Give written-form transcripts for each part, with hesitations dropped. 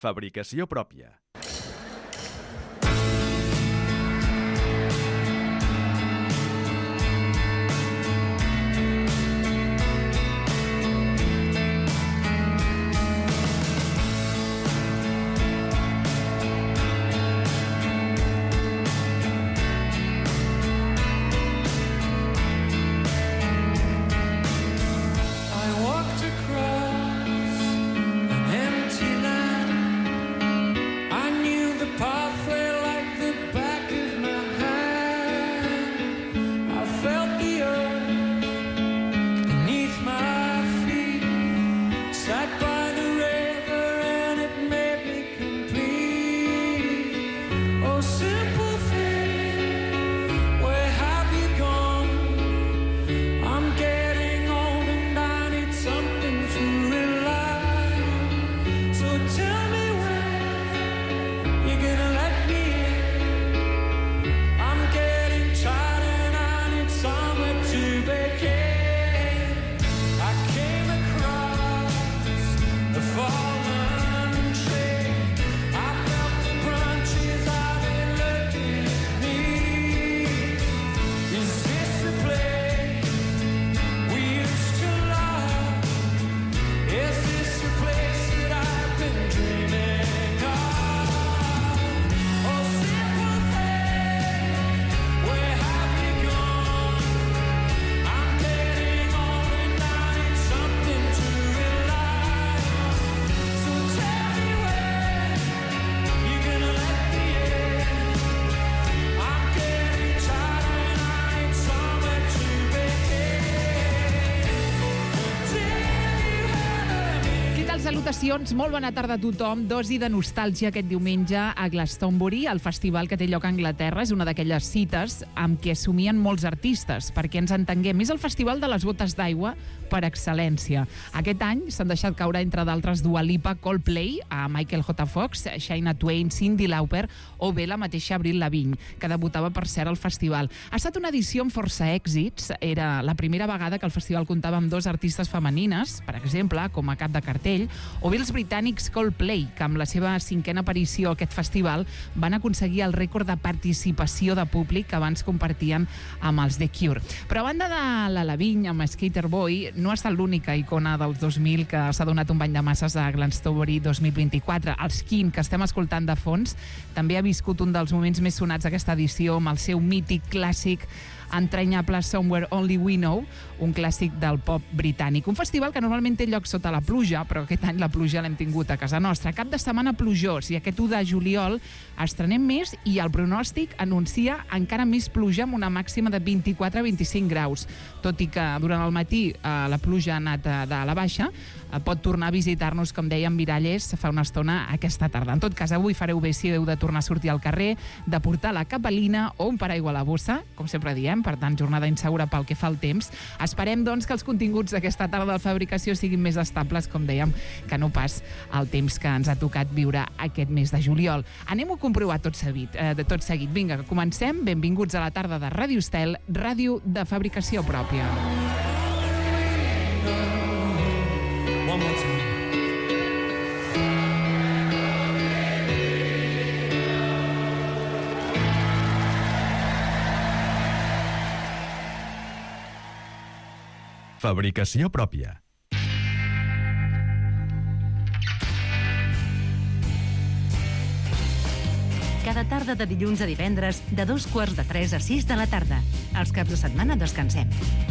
Fabricació pròpia. Salutacions, molt bona tarda a tothom. Dosi de nostàlgia aquest diumenge a Glastonbury, el festival que té lloc a Anglaterra. És una d'aquelles cites amb què somien molts artistes, perquè ens entenguem. És el festival de les botes d'aigua per excel·lència. Aquest any s'han deixat caure, entre d'altres, Dua Lipa, Coldplay, a Michael J. Fox, Shania Twain, Cyndi Lauper o bé la mateixa Avril Lavigne, que debutava, per cert, al festival. Ha estat una edició amb força èxits. Era la primera vegada que el festival comptava amb dos artistes femenines, per exemple, com a cap de cartell, o bé els britànics Coldplay, que amb la seva 5a aparició a aquest festival van aconseguir el rècord de participació de públic que abans compartien amb els The Cure. Però a banda de la Lavigne amb Skater Boy, no ha estat l'única icona dels 2000 que s'ha donat un bany de masses a Glastonbury 2024. El Skin, que estem escoltant de fons, també ha viscut un dels moments més sonats d'aquesta edició amb el seu mític clàssic entranyable Somewhere Only We Know, un clàssic del pop britànic. Un festival que normalment té lloc sota la pluja, però aquest any la pluja l'hem tingut a casa nostra. Cap de setmana plujós, i aquest 1 de juliol estrenem més i el pronòstic anuncia encara més pluja amb una màxima de 24-25 graus. Tot i que durant el matí la pluja ha anat de la baixa, pot tornar a visitar-nos, com deia, en Miralles fa una estona aquesta tarda. En tot cas, avui fareu bé si heu de tornar a sortir al carrer, de portar la capelina o un paraigua a la bossa, com sempre diem, per tant, jornada insegura pel que fa al temps. Esperem, doncs, que els continguts d'aquesta tarda de fabricació siguin més estables, com dèiem, que no pas el temps que ens ha tocat viure aquest mes de juliol. Anem-ho a comprovar tot seguit. Vinga, que comencem. Benvinguts a la tarda de Ràdio Estel, ràdio de fabricació pròpia. One more time. Fabricació pròpia. Cada tarda de dilluns a divendres, de 2:45 a 6 de la tarda. Els caps de setmana descansem.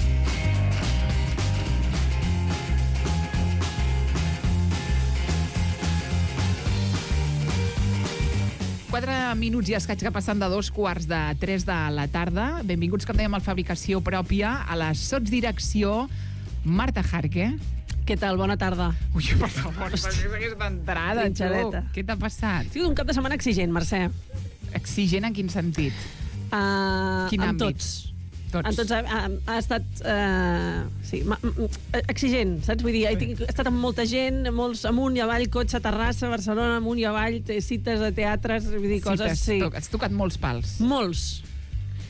Minuts i escaig que passen de 2:45 de la tarda. Benvinguts, com dèiem, al Fabricació Pròpia. A la sotsdirecció, Marta Jarque. Què tal? Bona tarda. Ui, per favor, per aquesta entrada, Trinxadeta. Què t'ha passat? Ha sigut un cap de setmana exigent, Mercè. Exigent en quin sentit? Quin amb àmbit? tots. En tots ha estat exigent, saps? Vull dir, he estat amb molta gent, molts amunt i avall, cotxe, Terrassa, Barcelona, amunt i avall, cites de teatres, vull dir, coses... Sí, has tocat molts pals. Molts.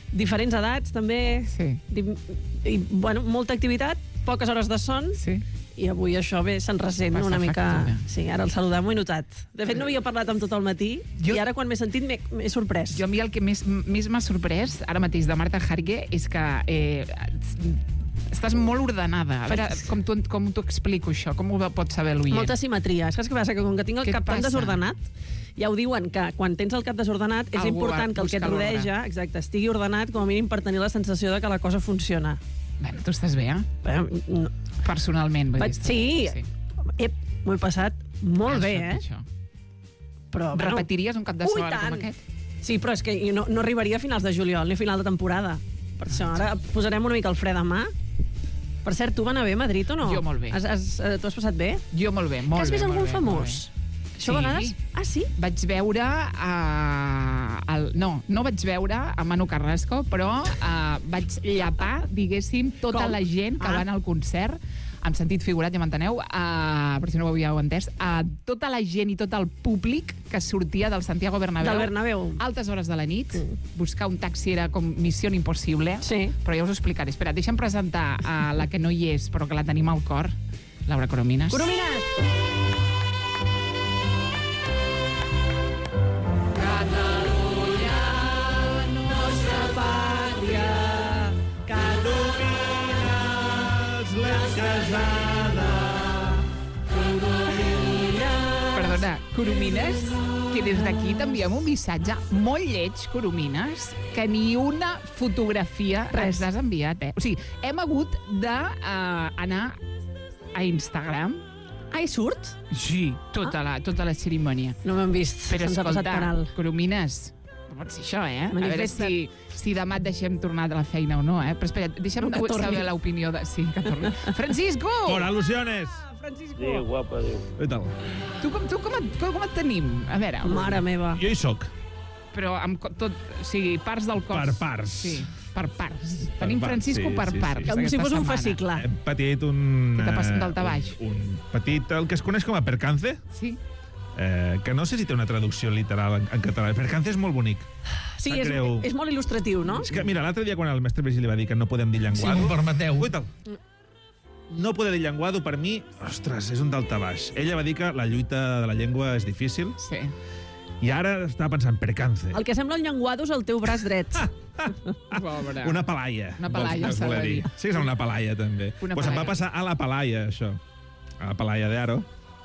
Diferents edats, també. Sí. I, bueno, molta activitat, poques hores de son. Sí. I avui això bé se'n ressent Passa una mica... factura. Sí, ara el saludem, ho he notat. De fet, no havia parlat amb tot el matí i ara quan m'he sentit m'he sorprès. Jo a mi el que més m'ha sorprès ara mateix de Marta Hargue és que estàs molt ordenada. A veure, com t'ho explico, això? Com ho pot saber l'oient? Molta simetria. És que passa? Que com que tinc el Què et cap tan passa? desordenat, ja ho diuen, que quan tens el cap desordenat és Algú important que el que et busca l'ordre. rodeja estigui ordenat com a mínim per tenir la sensació de que la cosa funciona. Bueno, tu estàs bé, No. Personalment, vull dir. Sí, m'ho he passat molt bé, Això. Però, Repetiries un cap de setmana com aquest? Sí, però és que no arribaria a finals de juliol ni a final de temporada. Per això ara posarem una mica el fre de mà. Per cert, tu va anar bé a Madrid o no? Jo molt bé. Tu has passat bé? Jo molt bé, molt bé. Que has vist molt algun bé, famós? Això a vegades... Ah, sí? Vaig veure... No vaig veure a Manu Carrasco, però vaig llapar, diguéssim, tota Com? la gent que va anar al concert, en sentit figurat, ja m'enteneu, per si no ho havíeu entès, tota la gent i tot el públic que sortia del Santiago Bernabéu. Del Bernabéu. Altes hores de la nit. Buscar un taxi era com missió impossible. Sí. Però ja us ho explicaré. Espera, deixa'm presentar la que no hi és, però que la tenim al cor. Laura Coromines. Coromines! Perdona, Coromines, que des d'aquí t'enviem un missatge molt lleig, Coromines, que ni una fotografia ens has enviat, O sigui, hem hagut d'anar a Instagram. Ah, hi surt? Sí, tota la cerimònia. No m'han vist. Però Se'ns ha passat per escolta, alt. Coromines, no pot ser això, A veure Manifesta't. si demà et deixem tornar de la feina o no, Però espera, deixa'm Que torni. saber l'opinió de... Sí, que torni. Francisco! Por alusiones. Francisco! Diu, guapa, diu. Què tal? Tu com et tenim? A veure, Mare meva. Jo hi soc. però amb tot, o sigui, parts del cos. Per parts. Sí, per parts. Tenim parts, Francisco sí, per sí, parts. sí. Com si aquesta fos un setmana. fascicle. Hem patit un... Què t'ha passat d'alta baix? Un petit, el que es coneix com a percance, Sí? que no sé si té una traducció literal en català. Percance és molt bonic. Sí, Sap és, greu. és molt il·lustratiu, no? És que, mira, l'altre dia quan el mestre Virgili va dir que no podem dir llenguado... Si m'ho permeteu. Ui, tal. No poder dir llenguado, per mi, ostres, és un daltabaix. Ella va dir que la lluita de la llengua és difícil Sí. i ara estava pensant, percance. El que sembla un llenguado és el teu braç dret. Pobre. Una palaia. Una palaia, vols s'ha de voler dir. Sí que és una palaia, també. Una Pues em va palaia. passar a la palaia, això. A la palaia d'Aro.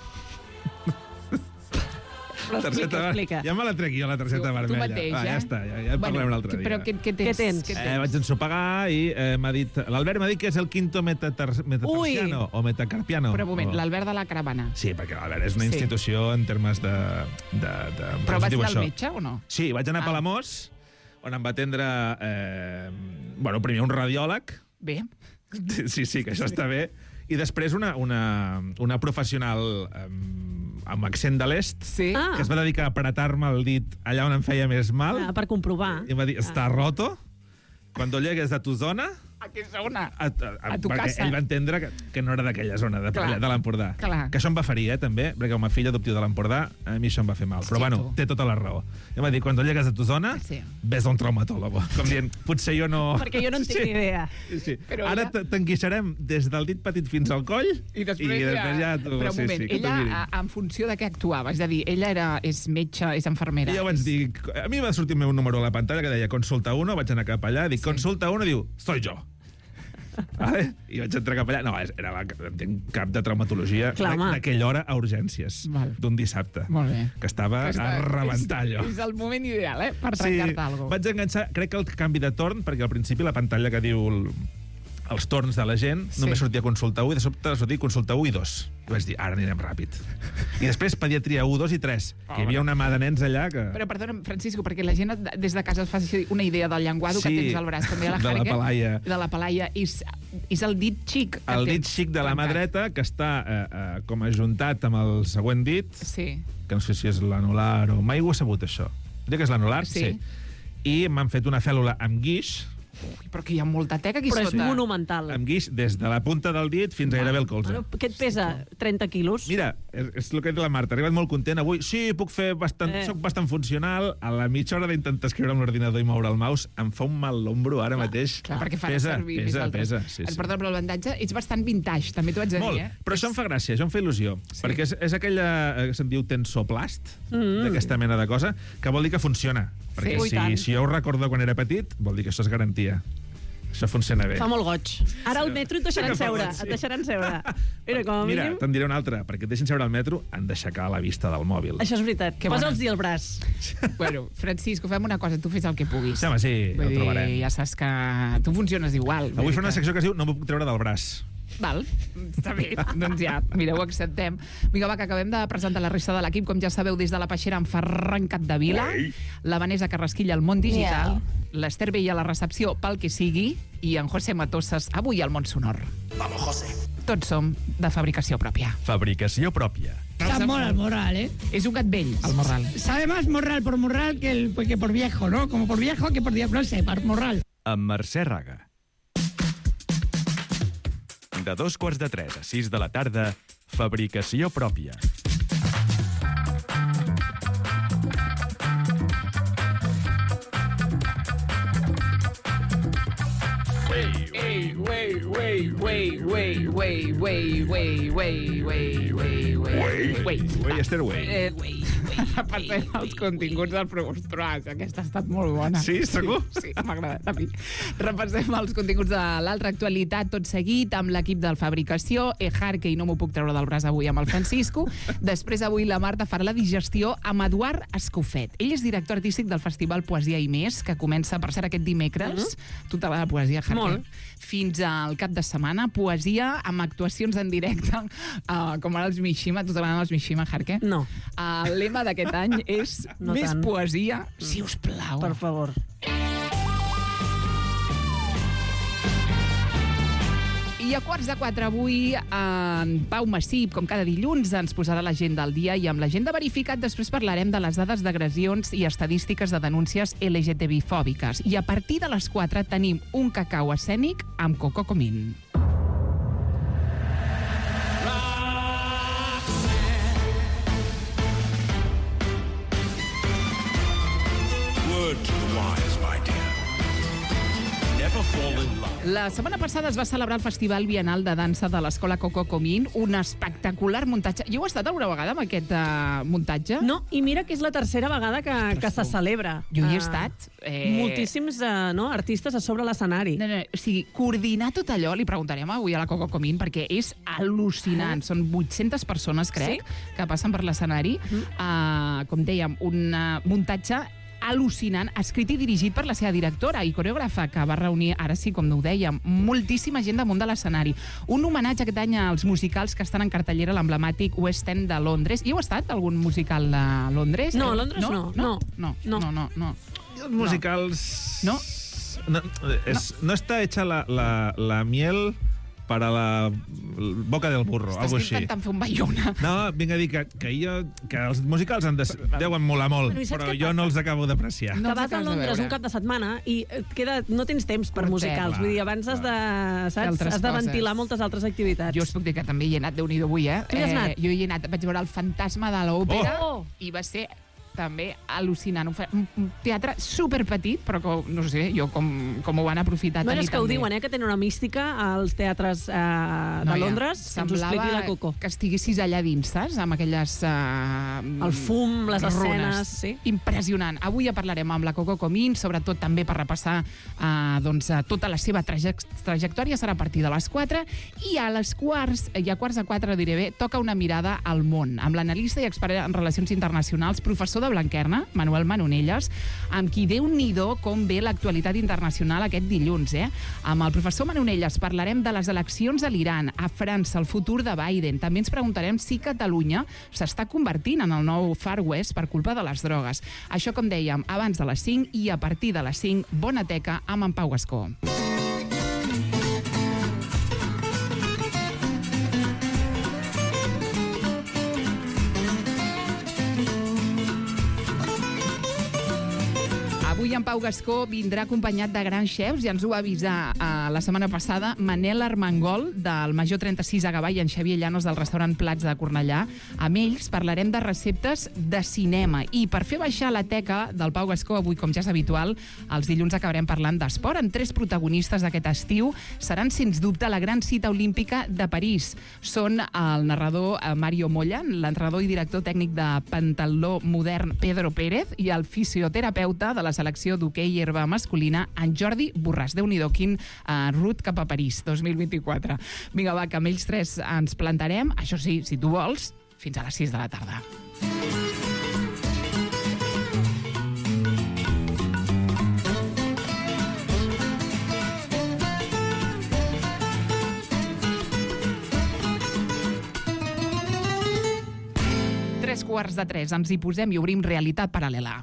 Però explica. Ja me la trec jo, la targeta Tu vermella. mateix, Ja està, ja en parlem un altre dia. Però què tens? Què tens? Vaig ensopegar i m'ha dit... L'Albert m'ha dit que és el quinto metatarsiano o metacarpiano. Però un moment, O- l'Albert de la Caravana. Sí, perquè l'Albert és una Sí. institució en termes de Però com vas es diu anar al això? metge o no? Sí, vaig anar a Ah. Palamós, on em va atendre... bueno, primer un radiòleg. Bé. Sí, que això està bé. I després una professional amb accent de l'est Sí? Ah. que es va dedicar a apretar-me el dit allà on em feia més mal. Ah, per comprovar. I em va dir, està roto? Cuando llegues a tu zona... A què zona? A tu perquè casa. ell va entendre que no era d'aquella zona, Clar. de l'Empordà. Clar. Que això em va ferir, també, perquè com a fill adoptiu de l'Empordà, a mi això em va fer mal. Però, Sí, bueno, tu. té tota la raó. I em va dir, quan llegues a tu zona, Sí. ves a un traumatólogo. Com dient, potser jo no... Perquè jo no en tinc ni idea. Sí. Però Ara ella- t'enguixarem des del dit petit fins al coll I després ja tu... Però un moment, que t'ho mirin. ella, en funció de què actuava? És a dir, ella és metge, és infermera. I jo vaig dir... A mi va sortir el meu número a la pantalla que deia consulta 1, vaig anar cap allà, dic consulta 1, diu, soy jo. Vale? I vaig entrar cap allà. No, era entenc, cap de traumatologia Clar, home. d'aquella hora a urgències Val. d'un dissabte. Molt bé. Que estava a rebentar allò. És el moment ideal, per Sí, trencar-te alguna cosa. vaig enganxar, crec que el canvi de torn, perquè al principi la pantalla que diu els torns de la gent, Sí. només sortia consulta 1 i de sobte sortia consulta 1 i 2. I vaig dir, ara anirem ràpid. I després pediatria 1, 2 i 3, que hi havia una mà de nens allà que... Però perdona'm, Francisco, perquè la gent des de casa es faci una idea del llenguado que Sí, tens al braç, també a la de la Harge. palaia. De la palaia. És el dit xic. que El dit tens xic de la mà plantat. dreta, que està com ajuntat amb el següent dit, Sí. que no sé si és l'anular o... Mai ho he sabut, això. Diria que és l'anular? Sí. I m'han fet una cèl·lula amb guix, Però que hi ha molta teca aquí Però sota. és monumental. Amb guix des de la punta del dit fins a gairebé el colze. Bueno, què et pesa? 30 quilos? Mira, és el que ha dit la Marta. He arribat molt content avui. Sí, puc fer bastant... Soc bastant funcional. A la mitja hora d'intentar escriure amb l'ordinador i moure el mouse em fa un mal l'ombro ara mateix. Clar, perquè fa pesa, servir pesa. Sí. Perdó, però l'avantatge, ets bastant vintage, també t'ho haig de Molt, dir, però això em fa gràcia, això em fa il·lusió. Sí. Perquè és aquella que se'n diu tensoplast, d'aquesta mena de cosa, que vol dir que funciona. Perquè si jo ho recordo quan era petit, vol dir que això és garantia. Això funciona bé. Fa molt goig. Ara al metro et deixaran seure. Sí. Et deixaran seure. Mira, com a mínim... Mira, te'n diré una altra. Perquè et deixen seure al metro, han d'aixecar la vista del mòbil. Això és veritat. Posa'ls-hi el braç. Bueno, Francisco, fem una cosa, tu fes el que puguis. Sí, home, sí, ho trobarem. Ja saps que tu funciones igual. Avui faré una secció que es diu No m'ho puc treure del braç. Val, està bé. Doncs ja, mira, ho acceptem. Vinga, va, que acabem de presentar la resta de l'equip. Com ja sabeu, des de la Peixera en Ferran Capdevila, la Vanessa Carrasquilla al món digital, l'Ester Vella a la recepció pel que sigui i en José Matosas avui al món sonor. Vamos, José. Tots som de fabricació pròpia. Fabricació pròpia. Está mola el morral, ¿eh? És un gat vell, el morral. Sabe más morral por morral que por viejo, ¿no? Como por viejo que por diablo, no sé, por morral. Amb Mercè Raga. De 2:45 a 6 de la tarda, fabricació pròpia. Esther, Passem als continguts del Frustras. Aquesta ha estat molt bona. Sí, segur? Sí, m'ha agradat a mi. Repassem els continguts de l'altra actualitat tot seguit amb l'equip del Fabricació, Ejarque, i no m'ho puc treure del braç avui amb el Francisco. Després avui la Marta farà la digestió amb Eduard Escofet. Ell és director artístic del Festival Poesia i Més, que comença, per cert, aquest dimecres. Tu t'agrada la poesia, Ejarque? Molt. Fins al cap de setmana. Poesia amb actuacions en directe, com ara els Mishima. Tu t'agraden els Mishima, Ejarque? No. El lema d'aquest any és No més tant. poesia, si us plau. Per favor. I a 3:45 avui, en Pau Massip, com cada dilluns, ens posarà l'agenda al dia i amb l'agenda verificat després parlarem de les dades d'agressions i estadístiques de denúncies LGTBI-fòbiques. I a partir de les 4 tenim un cacau escènic amb Coco Comín. Word to the wise, my dear. Never fall in love. La setmana passada es va celebrar el Festival Bienal de Dansa de l'Escola Coco Comín, un espectacular muntatge. Jo heu estat alguna vegada amb aquest muntatge? No, i mira que és la tercera vegada que se celebra. Jo hi he estat. Moltíssims artistes a sobre l'escenari. No, o sigui, coordinar tot allò, li preguntarem avui a la Coco Comín, perquè és al·lucinant. Són 800 persones, crec, que passen per l'escenari. Com dèiem, un muntatge al·lucinant, escrit i dirigit per la seva directora i coreògrafa, que va reunir, ara sí, com ho dèiem, moltíssima gent damunt de l'escenari. Un homenatge aquest any als musicals que estan en cartellera a l'emblemàtic West End de Londres. Hi heu estat, algun musical de Londres? No, a Londres no. No. Els musicals... No? No està hecha la miel para la boca del burro, algo així. Estàs intentant fer un Bayona. No, vinc a dir que els musicals deuen molar molt, Però i saps però què jo passa? no els acabo d'apreciar. No Que els vas a acabes de Londres veure. un cap de setmana i no tens temps per Curtet, musicals. Vull dir, abans has de, Fer altres has de ventilar coses. moltes altres activitats. Jo us puc dir que també hi he anat, Déu-n'hi-do avui, Tu hi has anat? Jo hi he anat, vaig veure el Fantasma de l'Òpera Oh! i va ser també al·lucinant. Un teatre superpetit, però com, no sé jo com ho van aprofitar. Bueno, tenir és que ho també. diuen, que tenen una mística als teatres de Londres. Que ens ho expliqui la Coco. que estiguessis allà dins, saps? Amb aquelles... El fum, les runes. escenes, sí. Impressionant. Avui ja parlarem amb la Coco Comín, sobretot també per repassar tota la seva trajectòria. Serà a partir de les 4. I a les quarts, i a 3:45, diré bé, toca una mirada al món, amb l'analista i expert en relacions internacionals, professor de Blanquerna, Manuel Manonelles, amb qui Déu-n'hi-do com ve l'actualitat internacional aquest dilluns. Amb el professor Manonelles parlarem de les eleccions a l'Iran, a França, el futur de Biden. També ens preguntarem si Catalunya s'està convertint en el nou Far West per culpa de les drogues. Això, com dèiem, abans de les 5 i a partir de les 5, bona teca amb en Pau Gascó. Avui en Pau Gascó vindrà acompanyat de grans xefs, ja ens ho va avisar la setmana passada Manel Armengol, del Major 36 a Gavà, i en Xavier Llanos, del restaurant Plats de Cornellà. Amb ells parlarem de receptes de cinema. I per fer baixar la teca del Pau Gascó, avui, com ja és habitual, els dilluns acabarem parlant d'esport amb 3 protagonistes d'aquest estiu. Seran, sens dubte, la gran cita olímpica de París. Són el narrador Mario Molla, l'entrenador i director tècnic de pentatló modern Pedro Pérez i el fisioterapeuta de la selecció d'hoquei herba masculina, en Jordi Borràs. Déu-n'hi-do, quin rut cap a París 2024. Vinga, va, que amb ells 3 ens plantarem, això sí, si tu vols, fins a les 6 de la tarda. Quarts de 3, ens hi posem i obrim realitat paral·lela.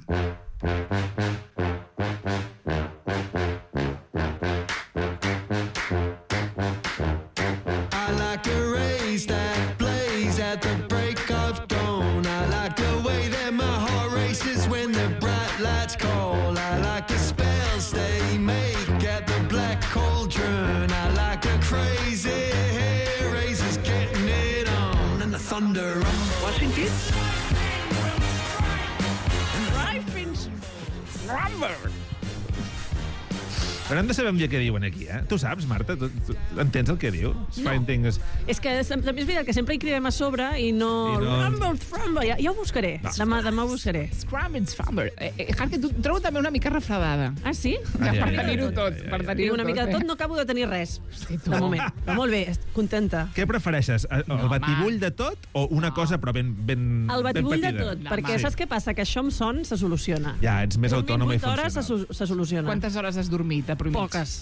I like the rays that blaze at the break of dawn. I like the way that my heart races when the bright lights call. I like the spells they make at the black cauldron. I like the crazy hair raisers getting it on and the thunder rumble. Ho has sentit? Però hem de saber un dia què diuen aquí, eh? Tu saps, Marta? Tu entens el que diu? No. És que també és veritat que sempre hi cridem a sobre i no... Rumble. Ja ho buscaré. No. Demà ho buscaré. Scrambles Famber. Harque, tu trobo també una mica refredada. Ah, sí? Per tenir-ho tot. I una mica de tot no acabo de tenir res. De moment. Però molt bé, contenta. Què prefereixes? El batibull de tot o una cosa però ben petida? El batibull de tot, perquè saps què passa? Que això amb son se soluciona. Ja, ets més autònoma i 8 hores funcional. se soluciona. Quantes hores has dormit, de promís? Poques.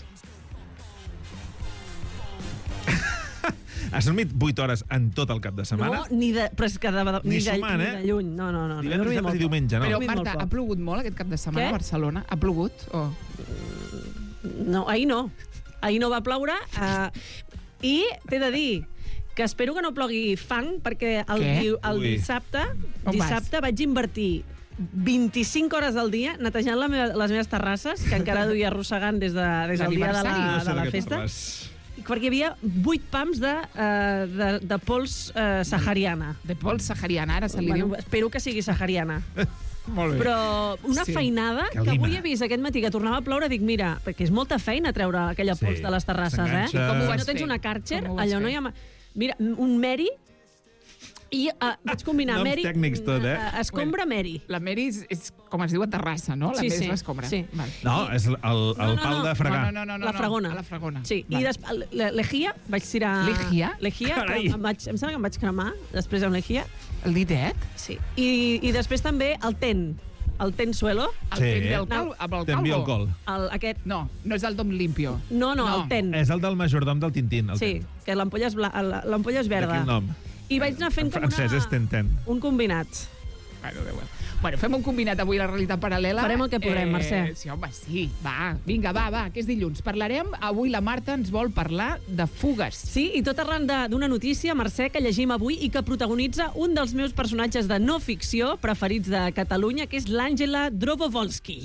Has dormit 8 hores en tot el cap de setmana? No, però és que Ni sumant, ni de lluny. No. Divendres, dissabte i diumenge, no? Però, Dormit molt Marta, poc. ha plogut molt aquest cap de setmana Què? a Barcelona? Ha plogut? No, ahir no. Ahir no va ploure i t'he de dir que espero que no plogui fang perquè el Ui. dissabte On vas? vaig invertir 25 hores al dia netejant les meves terrasses, que encara duia arrossegant des del dia de No sé la què festa, parles. perquè hi havia 8 pams de pols sahariana. De pols sahariana, ara se li diu. Espero que sigui sahariana. Molt bé. Però una feinada Que que avui lima. he vist aquest matí que tornava a ploure, dic, mira, perquè és molta feina treure aquella pols Sí, de les terrasses, s'enganxa. I com ho si vas no tens fer? una Karcher, Com ho vas allò no fer? hi ha... Mira, un Meri i vaig combinar Noms Meri... tècnics tot, eh? Escombra Meri. La Meri és com es diu a Terrassa, no? La Sí, Meri sí, és l'escombra. sí. Val. No, és el pal de fregar. No, La fragona. A la fragona. Sí, Val. i l'Ejia vaig tirar... Lejía? Lejía, Carai. em sembla que em vaig cremar després amb l'Ejia. El ditet? Sí. I després també el el Tensuelo. El Sí. ten del cal, amb el T'envio calvo. alcohol. Aquest... No és el Dom Limpio. No, el Ten. És el del majordom del Tintín. El Sí, Ten. que l'ampolla és verda. D'aquí el nom. I vaig anar fent En com francès és Tintin. un combinat. Bueno, fem un combinat avui a la realitat paral·lela. Farem el que podrem, Mercè. Sí, home, sí. Va, vinga, va, que és dilluns. Parlarem, avui la Marta ens vol parlar de fugues. Sí, i tot arran d'una notícia, Mercè, que llegim avui i que protagonitza un dels meus personatges de no ficció preferits de Catalunya, que és l'Àngela Drobovolsky.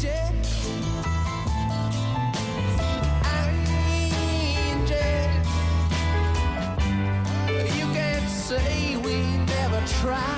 You can't say we never tried.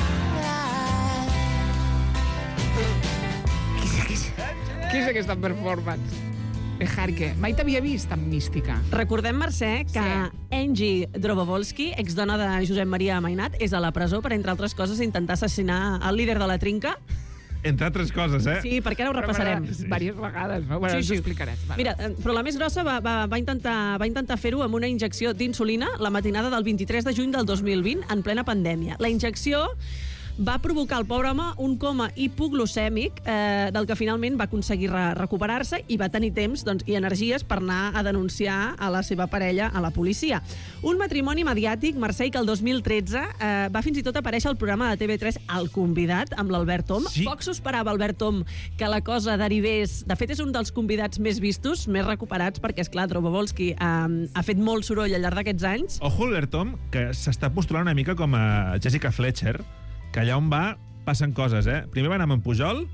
Què és aquesta performance? Harque, mai t'havia vist tan mística. Recordem, Mercè, que Angie Drobovolsky, exdona de Josep Maria Mainat, és a la presó per, entre altres coses, intentar assassinar el líder de la Trinca. Entre altres coses, eh? Sí, perquè ara ho repassarem. Diverses vegades, no? Bueno, Sí, ens sí. ho explicaràs. Vale. Mira, però la més grossa va intentar fer-ho amb una injecció d'insulina la matinada del 23 de juny del 2020, en plena pandèmia. La injecció va provocar al pobre home un coma hipoglucèmic del que finalment va aconseguir recuperar-se i va tenir temps i energies per anar a denunciar a la seva parella a la policia. Un matrimoni mediàtic, Mercè, que el 2013 va fins i tot aparèixer al programa de TV3 El Convidat amb l'Albert Tom. Sí. Poc s'ho esperava Albert Tom que la cosa derivés... De fet, és un dels convidats més vistos, més recuperats, perquè, esclar, Drobovolsky ha fet molt soroll al llarg d'aquests anys. Ojo, Albert Tom, que s'està postulant una mica com a Jessica Fletcher, que allà on va passen coses, eh? Primer va anar amb en Pujol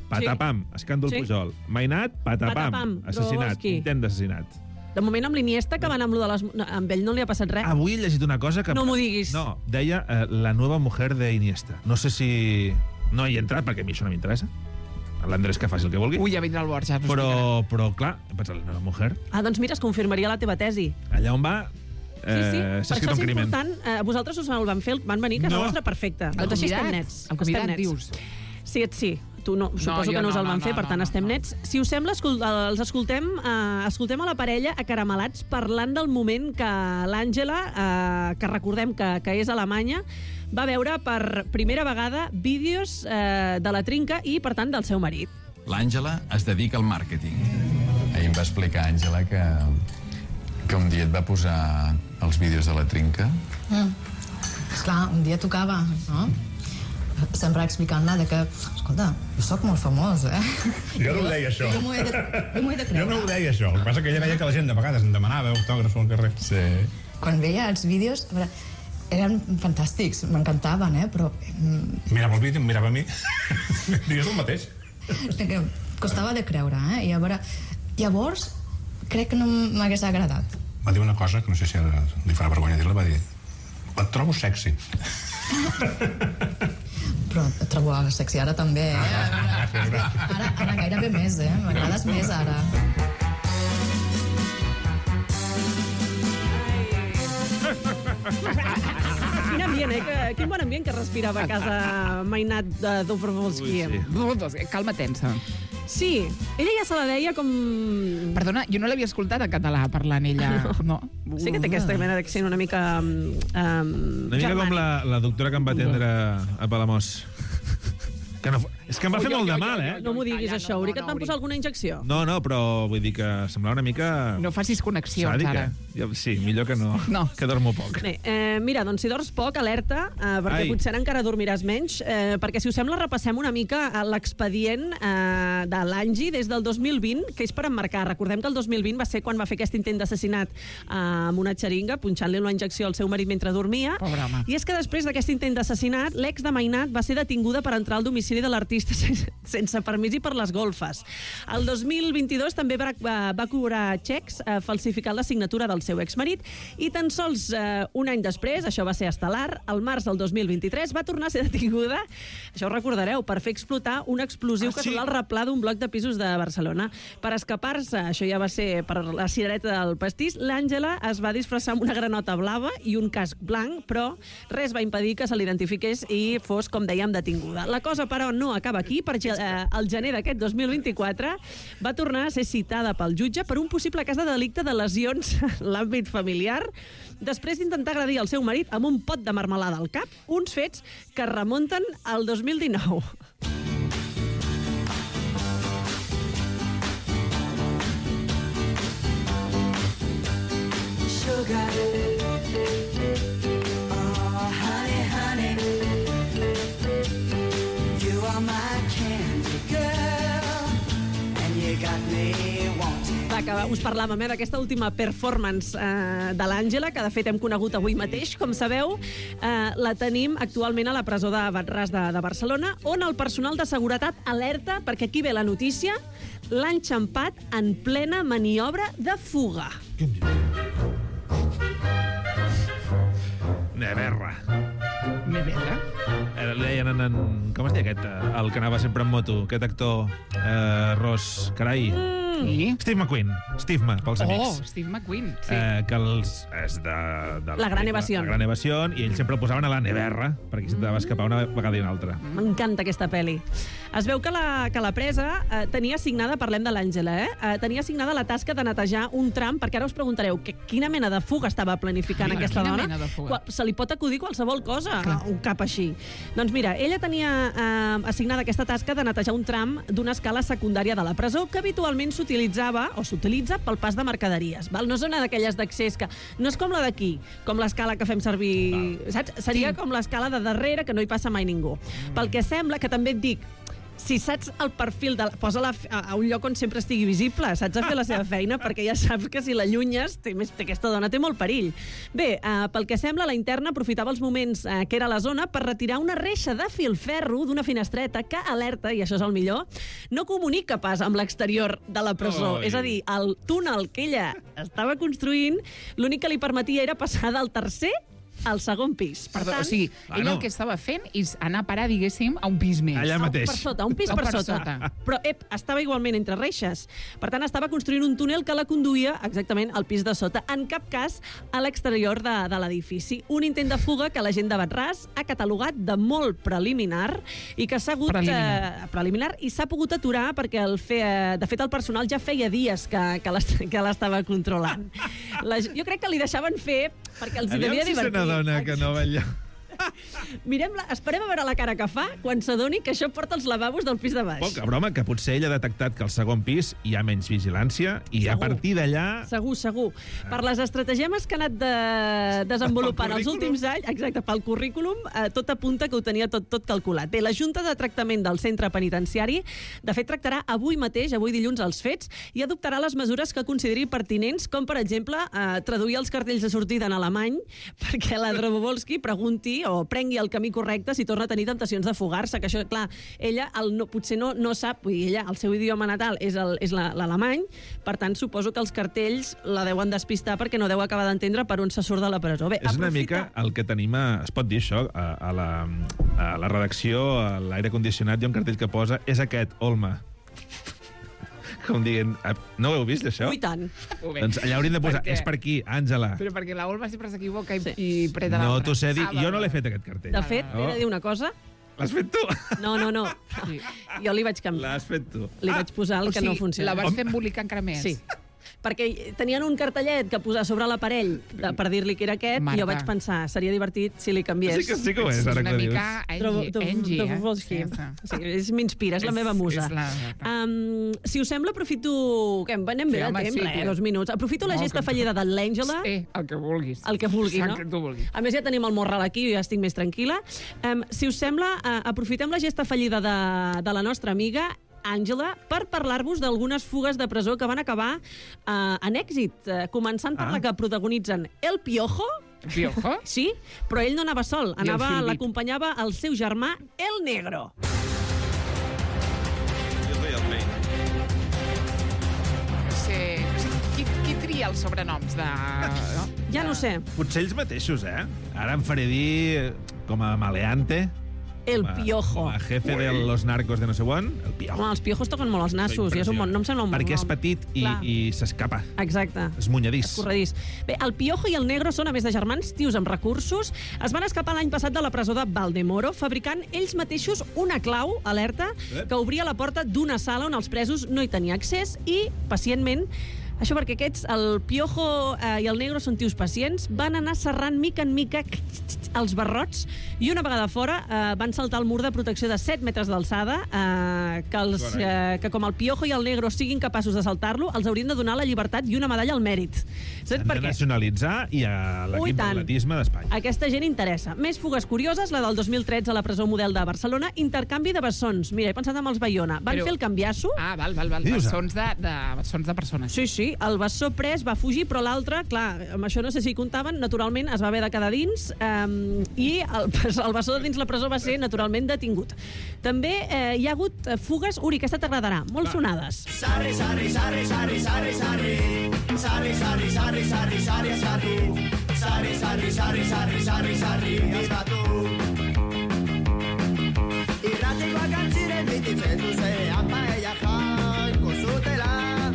patapam, escàndol Pujol. Mainat, patapam, assassinat, intent d'assassinat. De moment, amb l'Iniesta, que van amb amb ell no li ha passat res. Avui he llegit una cosa que... No m'ho diguis. No, deia la nova mujer de Iniesta. No sé si... No hi he entrat, perquè a mi això no m'interessa. L'Andrés que faci el que vulgui. Ui, ja vindrà el Borja. Però clar, he pensat, la nova mujer... Doncs mira, es confirmaria la teva tesi. Allà on va... Sí. S'ha escrit un crimen. Per això és important. Vosaltres us el van fer, van venir a casa vostra, perfecte. El convidat, dius. Sí. Tu no, suposo que no us el van fer, per tant estem nets. Si us sembla, els escoltem a la parella acaramelats parlant del moment que l'Àngela, que recordem que és alemanya, va veure per primera vegada vídeos de la Trinca i, per tant, del seu marit. L'Àngela es dedica al màrqueting. Ahir em va explicar, Àngela, que un dia et va posar els vídeos de la Trinca. Esclar, un dia tocava, no? Sempre explicant-la que, escolta, jo sóc molt famós, Jo no ho deia, això. Jo m'ho he de creure. Jo no ho deia, això. El que passa que ella veia que la gent de vegades em demanava autògrafs al carrer. Sí. Quan veia els vídeos, eren fantàstics, m'encantaven, però... Mirava el vídeo, em mirava a mi. Digues el mateix. Costava de creure, I a veure... Llavors, crec que no m'hagués agradat. Va dir una cosa que no sé si li farà vergonya dir-la, va dir... Et trobo sexy. Però et trobo sexy ara també, Ara gairebé més, M'agrades més ara. Quin ambient, Quin bon ambient que respirava a casa Mainat de Dobrovolsky. Calma tensa. Sí, ella ja se la deia com... Perdona, jo no l'havia escoltat en català parlant ella. No. Sí que té aquesta mena d'accent una mica... Una mica com la doctora que em va atendre a Palamós. És que em va fer molt de mal, No m'ho diguis, això. Hauria que et van posar alguna injecció. No, però vull dir que semblava una mica... No facis connexions, sàdica. ara. Sí, millor que no. Que dormo poc. Bé, mira, doncs si dors poc, alerta, perquè potser encara dormiràs menys, perquè si us sembla repassem una mica l'expedient de l'Angie des del 2020, que és per emmarcar. Recordem que el 2020 va ser quan va fer aquest intent d'assassinat amb una xeringa, punxant-li una injecció al seu marit mentre dormia. Pobre home. I és que després d'aquest intent d'assassinat, l'ex de Mainat va ser detinguda per entrar al domicili de l'artista sense permís i per les golfes. El 2022 també va cobrar xecs falsificant la signatura del seu exmarit i tan sols un any després, això va ser estel·lar, al març del 2023 va tornar a ser detinguda, això ho recordareu, per fer explotar un explosiu que surt al replà d'un bloc de pisos de Barcelona. Per escapar-se, això ja va ser per la cirereta del pastís, l'Àngela es va disfressar amb una granota blava i un casc blanc, però res va impedir que se l'identifiqués i fos, com dèiem, detinguda. La cosa, però, no acaba aquí, perquè al gener d'aquest 2024 va tornar a ser citada pel jutge per un possible cas de delicte de lesions en l'àmbit familiar, després d'intentar agredir el seu marit amb un pot de marmelada al cap, uns fets que remunten al 2019. Sugar. Oh, honey, honey. You are my candy girl, and you got me wanting. Va, que us parlàvem d'aquesta última performance de l'Àngela, que de fet hem conegut avui mateix, com sabeu. La tenim actualment a la presó de Bat-ras de Barcelona, on el personal de seguretat alerta, perquè aquí ve la notícia, l'han xampat en plena maniobra de fuga. Neverra. Neverra? Com es deia aquest? El que anava sempre en moto, aquest actor ros, carai. Steve McQueen. Steve pels amics. Steve McQueen, sí. Que és de La Gran Evasió. La Gran Evasió, i ell sempre el posaven a la neverra, perquè se va escapar una vegada i una altra. M'encanta aquesta pel·li. Es veu que la presa tenia assignada, parlem de l'Àngela, tenia assignada la tasca de netejar un tram, perquè ara us preguntareu quina mena de fuga estava planificant aquesta dona. Quina mena de fuga? Se li pot acudir qualsevol cosa, un cap així. Doncs mira, ella tenia assignada aquesta tasca de netejar un tram d'una escala secundària de la presó que habitualment s'utilitzava o s'utilitza pel pas de mercaderies. No és una d'aquelles d'accés que... No és com la d'aquí, com l'escala que fem servir... Saps? Seria com l'escala de darrere, que no hi passa mai ningú. Pel que sembla, que també et dic, si saps el perfil, posa-la a un lloc on sempre estigui visible, saps a fer la seva feina, perquè ja saps que si l'allunyes, aquesta dona té molt perill. Bé, pel que sembla, la interna aprofitava els moments que era a la zona per retirar una reixa de filferro d'una finestreta que alerta, i això és el millor, no comunica pas amb l'exterior de la presó. És a dir, el túnel que ella estava construint, l'únic que li permetia era passar del tercer al segon pis. Per tant, o sigui, ell el que estava fent és anar a parar, diguéssim, a un pis més. Allà mateix. Un pis per sota. Però estava igualment entre reixes. Per tant, estava construint un túnel que la conduïa exactament al pis de sota. En cap cas a l'exterior de l'edifici. Un intent de fuga que la gent de Batràs ha catalogat de molt preliminar i que s'ha hagut... Preliminar i s'ha pogut aturar perquè, de fet, el personal ja feia dies que l'estava controlant. Jo crec que li deixaven fer perquè els devia divertir. Dona que no va allà. Mirem-la, esperem a veure la cara que fa quan s'adoni que això porta els lavabos del pis de baix. Poca broma, que potser ell ha detectat que al segon pis hi ha menys vigilància i a partir d'allà... Segur. Per les estratagemes que ha anat desenvolupant els últims anys, exacte, pel currículum, tot apunta que ho tenia tot calculat. Bé, la Junta de Tractament del Centre Penitenciari, de fet, tractarà avui mateix, avui dilluns, els fets i adoptarà les mesures que consideri pertinents, com, per exemple, traduir els cartells de sortida en alemany perquè la Drobovolski pregunti o prengui el camí correcte si torna a tenir temptacions de fugar-se, que això, clar, ella potser no sap, vull dir, ella, el seu idioma natal és l'alemany, per tant, suposo que els cartells la deuen despistar perquè no deu acabar d'entendre per on se surt de la presó. Bé, és una mica el que tenim, es pot dir això, a la redacció, a l'aire condicionat, hi ha un cartell que posa és aquest, Olma. Com dient, no ho heu vist, això? Ui, tant. Doncs allà hauríem de posar, és per aquí, Àngela. Però perquè la Olma sempre s'equivoca i preta l'altra. No t'ho sé dir, jo no l'he fet, aquest cartell. De fet, he de dir una cosa. L'has fet tu? No. Jo li vaig canviar. L'has fet tu. Li vaig posar el que no funciona. La vas fer embolicar encara més? Sí. Perquè tenien un cartellet que posar sobre l'aparell per dir-li que era aquest, i jo vaig pensar, seria divertit si li canviés. Sí que ho és, ara que ho dius. Una mica Sí, m'inspira, és la meva musa. Si us sembla, aprofito... Anem bé de temps, 2 minuts. Aprofito la gesta fallida de l'Àngela. El que vulguis. El que vulgui, no? A més, ja tenim el morral aquí, jo ja estic més tranquil·la. Si us sembla, aprofitem la gesta fallida de la nostra amiga Àngela, per parlar-vos d'algunes fugues de presó que van acabar en èxit, començant per la que protagonitzen El Piojo. El Piojo? Sí, però ell no anava sol, l'acompanyava el seu germà El Negro. Qui tria els sobrenoms de... Ja no sé. Potser ells mateixos, Ara em faré dir com a maleante... El Piojo. Com a jefe de los narcos de no sé on, el Piojo. Els piojos toquen molt els nassos, i és un bon nom, sembla un bon nom. Perquè és petit i s'escapa. Exacte. És munyadís. Corredís. Bé, el Piojo i el Negro són, a més de germans, tios amb recursos. Es van escapar l'any passat de la presó de Valdemoro, fabricant ells mateixos una clau, alerta, que obria la porta d'una sala on els presos no hi tenia accés i, pacientment, això perquè aquests, el Piojo i el Negro són tios pacients, van anar serrant mica en mica els barrots i una vegada fora van saltar el mur de protecció de 7 metres d'alçada que com el Piojo i el Negro siguin capaços de saltar-lo, els haurien de donar la llibertat i una medalla al mèrit. S'han de nacionalitzar i a l'equip d'atletisme d'Espanya. Aquesta gent interessa. Més fugues curioses, la del 2013 a la presó model de Barcelona, intercanvi de bessons. Mira, he pensat amb els Baiona. Van fer el canviasso. Val. Bessons de persones. Sí, el bessó pres va fugir, però l'altre, clar, amb això no sé si comptaven, naturalment es va haver de quedar dins i el bessó de dins la presó va ser naturalment detingut. També hi ha hagut fugues, Uri, aquesta t'agradarà, molt sonades. Sarri, sarri, sarri, sarri, sarri, sarri. Sarri, sarri, sarri, sarri, sarri, sarri. Sarri, sarri, sarri, sarri, sarri, sarri, eskatu. Irratikoak antziren bititzen zuzean paella jainko zutela.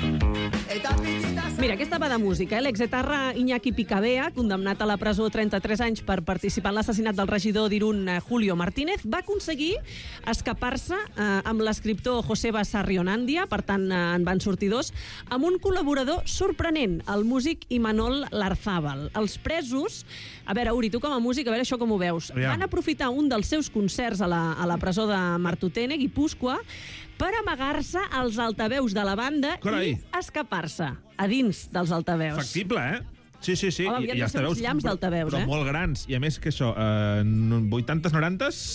Mira, aquesta va de música. L'exetarra Iñaki Picabea, condemnat a la presó 33 anys per participar en l'assassinat del regidor d'Irún, Julio Martínez, va aconseguir escapar-se amb l'escriptor Joseba Sarrionandia, per tant en van sortir 2, amb un col·laborador sorprenent, el músic Imanol Larzábal. Els presos, a veure, Uri, tu com a músic, a veure això com ho veus, van aprofitar un dels seus concerts a la presó de Martutene, Guipúscoa, per amagar-se als altaveus de la banda i escapar-se a dins dels altaveus. Factible, Sí. Home, havien de ser uns llamps d'altaveus, però molt grans. I a més que això, 80s, 90s...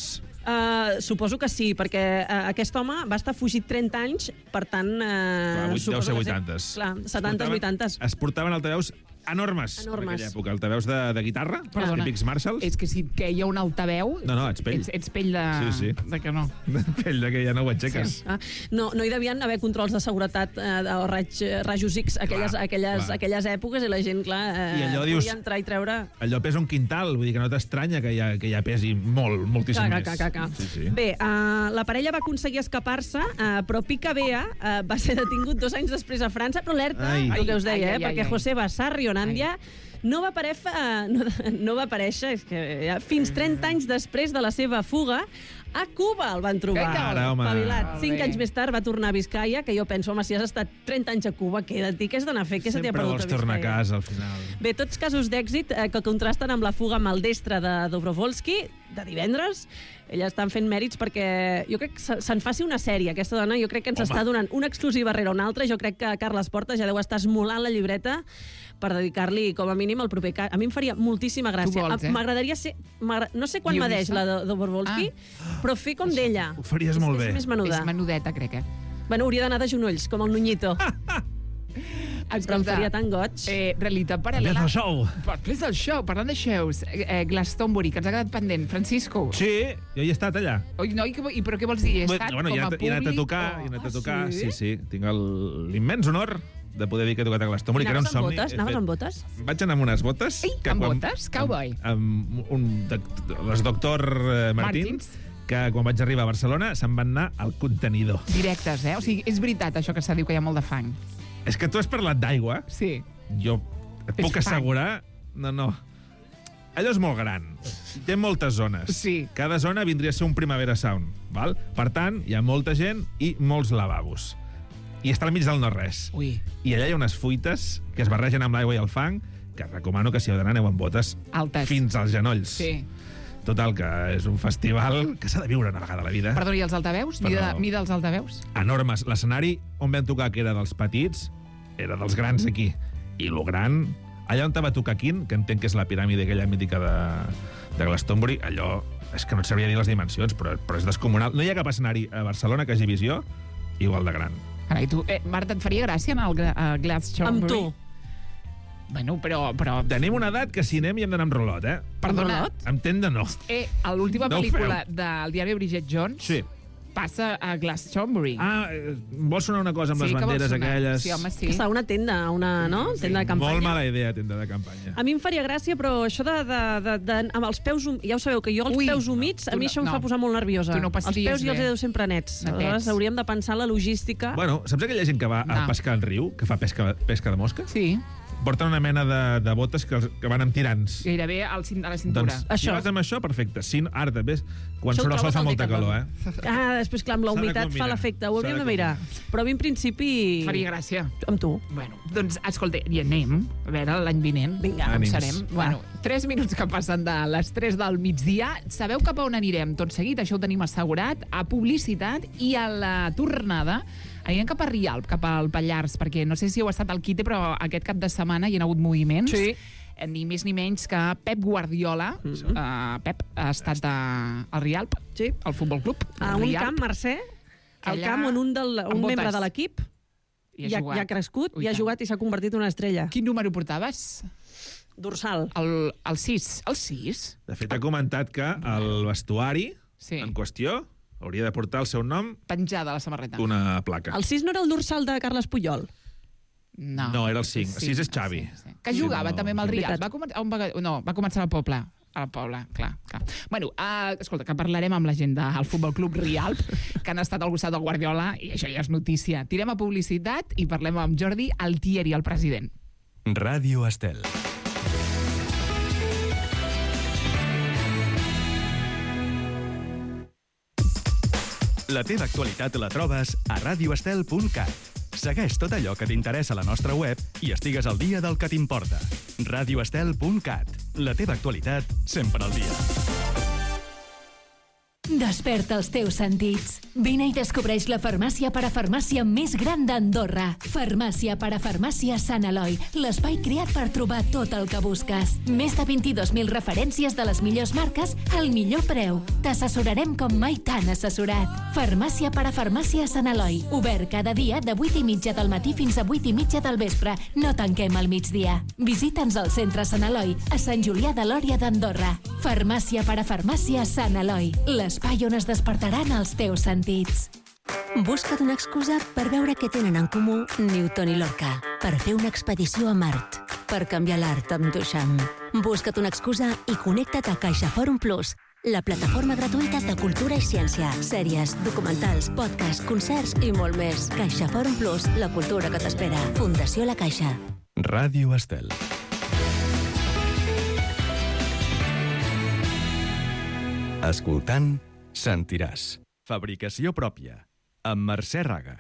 Suposo que sí, perquè aquest home va estar fugit 30 anys, per tant... Deu ser 80. Clar, 70, 80. Es portaven altaveus enormes en aquella època. Altaveus de guitarra, els típics Marshalls. És que si queia un altaveu... No, ets pell. Ets pell de... Sí. De que no. Pell de que ja no ho aixeques. Sí. No hi devien haver controls de seguretat o rajos X aquelles èpoques i la gent, clar, podia entrar i treure... Allò pesa un quintal, vull dir que no t'estranya que ja pesi moltíssim més. Sí. Bé, la parella va aconseguir escapar-se, però Pica Bea va ser detingut 2 anys després a França, però alerta, el que us deia, perquè José Basarri no va aparèixer és que fins 30 anys després de la seva fuga a Cuba el van trobar. Pavilat. 5 anys més tard va tornar a Vizcaya, que jo penso, home, si has estat 30 anys a Cuba, queda't-hi, què has d'anar a fer? Què se t'hi ha perdut a Vizcaya? Sempre vols tornar a casa, al final. Bé, tots casos d'èxit que contrasten amb la fuga maldestra de Dobrovolsky, de divendres. Ella estan fent mèrits perquè jo crec que se'n faci una sèrie, aquesta dona. Jo crec que ens està donant una exclusiva rere una altra. Jo crec que Carles Porta ja deu estar esmolant la llibreta per dedicar-li, com a mínim, el proper cas. A mi em faria moltíssima gràcia. M'agradaria ser... No sé quan medeix la de Dobrovolsky, però fer com d'ella. Ho faries molt bé. És més menuda. És menudeta, crec, Bueno, hauria d'anar de genolls, com el Nuñito. Però em faria tan goig. Realitat paral·lela. Després del show. Parlant de shows, Glastonbury, que ens ha quedat pendent. Francisco. Sí, jo hi he estat allà. Però què vols dir? He estat com a públic? He anat a tocar. Sí. Tinc l'immens honor de poder dir que he tocat a Glastonbury, que era un somni. Anaves amb botes? Vaig anar amb unes botes. Amb botes? Cowboy? Les doctor Martins, que quan vaig arribar a Barcelona se'n van anar al contenidor. Directes, O sigui, és veritat això que se diu que hi ha molt de fang. És que tu has parlat d'aigua. Sí. Jo et puc assegurar... No. Allò és molt gran. Té moltes zones. Sí. Cada zona vindria a ser un Primavera Sound. Val? Per tant, hi ha molta gent i molts lavabos. I està al mig del no-res. Ui. I allà hi ha unes fuites que es barregen amb l'aigua i el fang, que recomano que si heu d'anar aneu amb botes altes fins als genolls. Sí. Total, que és un festival que s'ha de viure una vegada a la vida. Perdó, i els altaveus? Mida els altaveus? Enormes. L'escenari on vam tocar, que era dels petits, era dels grans aquí. I lo gran... Allà on va tocar Quin, que entenc que és la piràmide aquella mítica de Glastonbury, allò és que no et sabria dir les dimensions, però és descomunal. No hi ha cap escenari a Barcelona que hagi visió igual de gran. Carai, tu, Marta, et faria gràcia anar al Glastonbury? Amb tu. Bueno, però... Tenim una edat que si anem hi hem d'anar amb rolot, Perdona? Amb tenda no. A l'última pel·lícula del diari Bridget Jones... Sí. Passa a Glastonbury. Vols sonar una cosa amb les banderes aquelles? Sí, home, sí. Que serà una tenda, tenda de campanya. Molt mala idea, tenda de campanya. A mi em faria gràcia, però això amb els peus... Ja ho sabeu, que jo els peus humits, a mi això em fa posar molt nerviosa. Tu no els peus jo els he de sempre nets. Aleshores hauríem de pensar en la logística. Bueno, saps aquella gent que va a pescar al riu, que fa pesca de mosca? Sí. Porten una mena de botes que van amb tirants. Gairebé a la cintura. Doncs, si vas amb això, perfecte. Ara també, quan surt el sol fa molta calor, després, clar, amb la humitat fa l'efecte. Ho hauríem de mirar. Però a mi, en principi... Faria gràcia. Amb tu. Bueno, doncs, escolta, i anem. A veure, l'any vinent. Vinga. On serem? Bueno, 3 minuts que passen de les 3 del migdia. Sabeu cap a on anirem? Tot seguit, això ho tenim assegurat, a publicitat i a la tornada anirem cap a Rialp, cap al Pallars, perquè no sé si heu estat al quite, però aquest cap de setmana hi ha hagut moviments. Sí. Ni més ni menys que Pep Guardiola. Pep ha estat al Rialp, al Futbol Club. A un camp, Mercè, al camp on un membre de l'equip ja ha crescut, i ha jugat i s'ha convertit en una estrella. Quin número portaves? Dorsal. El 6. El 6? De fet, ha comentat que el vestuari en qüestió hauria de portar el seu nom penjada a la samarreta. Una placa. El 6 no era el dorsal de Carles Puyol? No, era el 5. El 6 és Xavi. Que jugava també amb el Rialp. Va començar al Poble. Al Poble, clar. Bueno, escolta, que parlarem amb la gent del Futbol Club Rialp, que han estat al costat del Guardiola, i això ja és notícia. Tirem a publicitat i parlem amb Jordi Altieri, el president. Ràdio Estel. La teva actualitat la trobes a radioestel.cat. Segueix tot allò que t'interessa a la nostra web i estigues al dia del que t'importa. radioestel.cat. La teva actualitat sempre al dia. Desperta els teus sentits. Vine i descobreix la farmàcia parafarmàcia més gran d'Andorra. Farmàcia parafarmàcia Sant Eloi, l'espai creat per trobar tot el que busques. Més de 22.000 referències de les millors marques al millor preu. T'assessorarem com mai t'han assessorat. Farmàcia parafarmàcia Sant Eloi, obert cada dia de 8:30 del matí fins a 8:30 del vespre. No tanquem al migdia. Visita'ns al centre Sant Eloi, a Sant Julià de Lòria d'Andorra. Farmàcia parafarmàcia Sant Eloi, l'espai on es despertaran els teus sentits. Busca't una excusa per veure què tenen en comú Newton i Lorca, per fer una expedició a Mart, per canviar l'art amb Duchamp. Busca't una excusa i connecta't a CaixaForum Plus, la plataforma gratuïta de cultura i ciència, sèries, documentals, podcasts, concerts i molt més. CaixaForum Plus, la cultura que t'espera. Fundació La Caixa. Ràdio Estel. Escoltant, sentiràs. Fabricació pròpia. Amb Mercè Raga.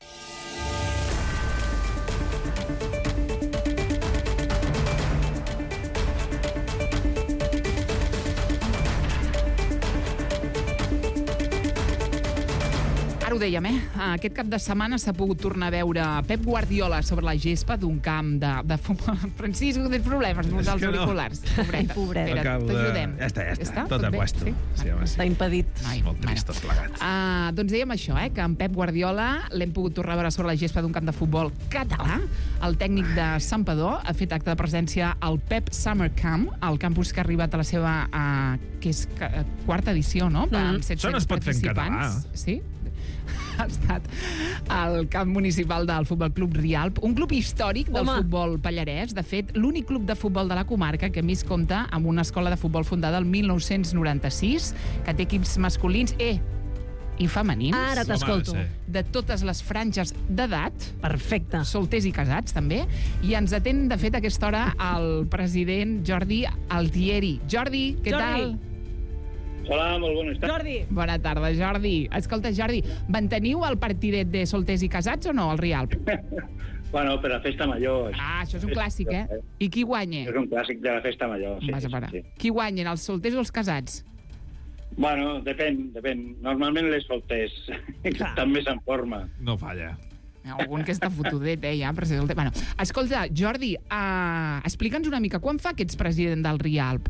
Ara ho dèiem, aquest cap de setmana s'ha pogut tornar a veure Pep Guardiola sobre la gespa d'un camp de futbol. Francisco, tens problemes amb els auriculars. Pobret. Espera, t'ajudem. Ja està. Tot a puesto. Sí? Està impedit. Molt trist, tots plegats. Doncs dèiem això, que en Pep Guardiola l'hem pogut tornar a veure sobre la gespa d'un camp de futbol català. El tècnic de Santpedor ha fet acte de presència al Pep Summer Camp, el campus que ha arribat a la seva que és quarta edició, no? Això no es pot fer en català. Sí? Ha estat al camp municipal del Futbol Club Rialp, un club històric del futbol pallarès. De fet, l'únic club de futbol de la comarca que més compta amb una escola de futbol fundada el 1996, que té equips masculins i femenins. Ara t'escolto. De totes les franges d'edat. Perfecte. Solters i casats, també. I ens atén, de fet, a aquesta hora el president Jordi Altieri. Jordi, què tal? Hola, molt bona tarda. Jordi. Bona tarda, Jordi. Escolta, Jordi, manteniu el partidet de solters i casats o no, al Rialp? Bueno, per la festa major. Això és un clàssic, I qui guanya? És un clàssic de la festa major, sí. Qui guanyen, els solters o els casats? Bueno, depèn. Normalment les solters estan més en forma. No falla. Algun que està fotudet, ja, per ser solter. Bueno, escolta, Jordi, explica'ns una mica, quan fa que ets president del Rialp?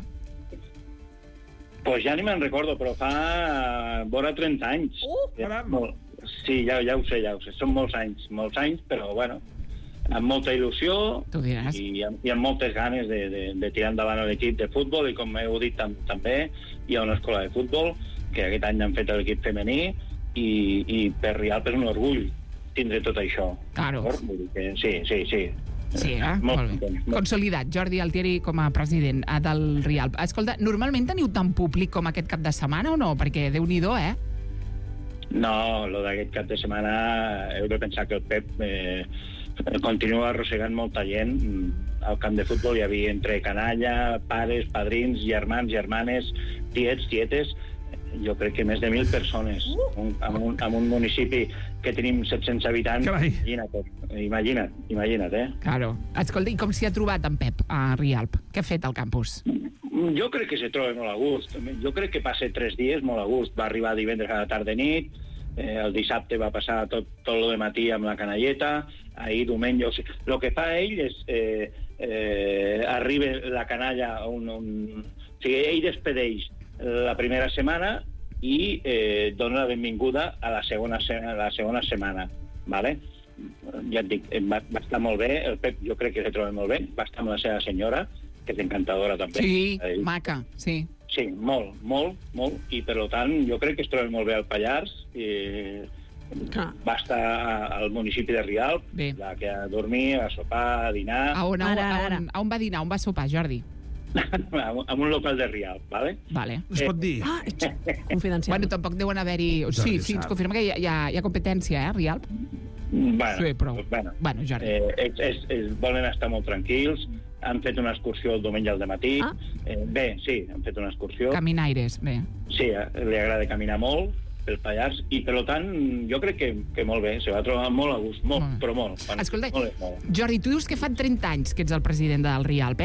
Pues ja ni me'n recordo, però fa vora 30 anys. Sí, ja ho sé. Són molts anys, però bueno, amb molta il·lusió i amb moltes ganes de tirar endavant l'equip de futbol, i com heu dit també, hi ha una escola de futbol que aquest any han fet l'equip femení i per Rialp és un orgull tindre tot això. Claro. Sí. Sí, molt bé. Consolidat, Jordi Altieri com a president del Rialp. Escolta, normalment teniu tant públic com aquest cap de setmana o no? Perquè Déu-n'hi-do, No, lo d'aquest cap de setmana heu de pensar que el Pep continua arrossegant molta gent. Al camp de futbol hi havia entre canalla, pares, padrins, germans, germanes, tiets, tietes. Jo crec que més de 1.000 persones en un municipi que tenim 700 habitants. Imagina't. Claro. Escolta, i com s'hi ha trobat en Pep a Rialp? Què ha fet al campus? Jo crec que se troba molt a gust. Jo crec que passa 3 dies molt a gust. Va arribar divendres a la tarda nit, el dissabte va passar tot el matí amb la canalleta, ahir diumenge... O sigui, el que fa ell és... arriba la canalla o sigui, ell despedeix la primera setmana i dona la benvinguda a la segona setmana, vale? Ja et dic, va estar molt bé, el Pep jo crec que se troba molt bé, va estar amb la seva senyora, que és encantadora també. Sí, maca, sí. Sí, molt, i per tant jo crec que es troba molt bé al Pallars, va estar al municipi de Rialp, a dormir, a sopar, a dinar... A on va dinar, on va sopar, Jordi? en un local de Rialp, ¿vale? Vale. Es pot dir? Confidencial. Bueno, tampoc deuen haver-hi... Sí, ens confirma que hi ha competència, Rialp? Bueno, sí, però... Bueno, Jordi. Volen estar molt tranquils, han fet una excursió el diumenge al dematí. Bé, sí, han fet una excursió. Caminaires, bé. Sí, li agrada caminar molt pel Pallars, i per tant jo crec que molt bé, se va trobar molt a gust, però molt. Escolta, molt. Jordi, tu dius que fa 30 anys que ets el president del Rialp,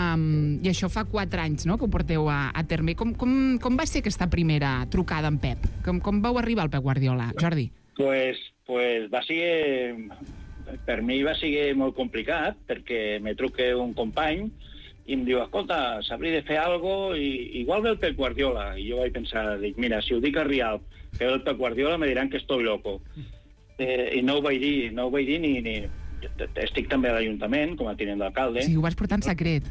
i això fa 4 anys, no?, que ho porteu a terme. Com va ser aquesta primera trucada amb Pep? Com vau arribar al Pep Guardiola, Jordi? Pues va ser... Per mi va ser molt complicat, perquè me truca un company i em diu, escolta, s'hauria de fer alguna cosa, i igual ve el Pep Guardiola. I jo vaig pensar, mira, si ho dic a Rialp, que ve el Pep Guardiola, me diran que estoy loco. I no ho vaig dir ni... Estic també a l'Ajuntament, com a tinent d'alcalde. Sí, ho vas portar en secret.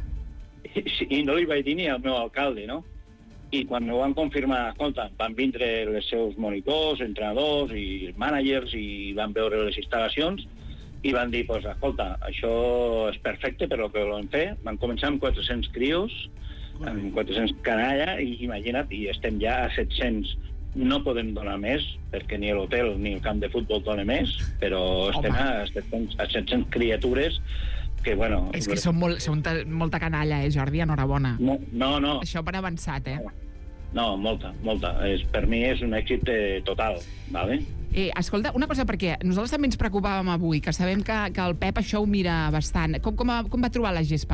I no li vaig dir ni al meu alcalde, no? I quan ho van confirmar, escolta, van vindre els seus monitors, entrenadors i mànagers i van veure les instal·lacions i van dir, pues, escolta, això és perfecte per lo que volem fer. Van començar amb 400 crios, amb 400 canalla, i imagina't, i estem ja a 700. No podem donar més, perquè ni l'hotel ni el camp de futbol dona més, però estem a 700 criatures que, bueno... És que són molta canalla, Jordi? Enhorabona. No. Això per avançat, No, molta. Per mi és un èxit total, ¿vale? Escolta, una cosa, perquè nosaltres també ens preocupàvem avui, que sabem que el Pep això ho mira bastant. Com va trobar la gespa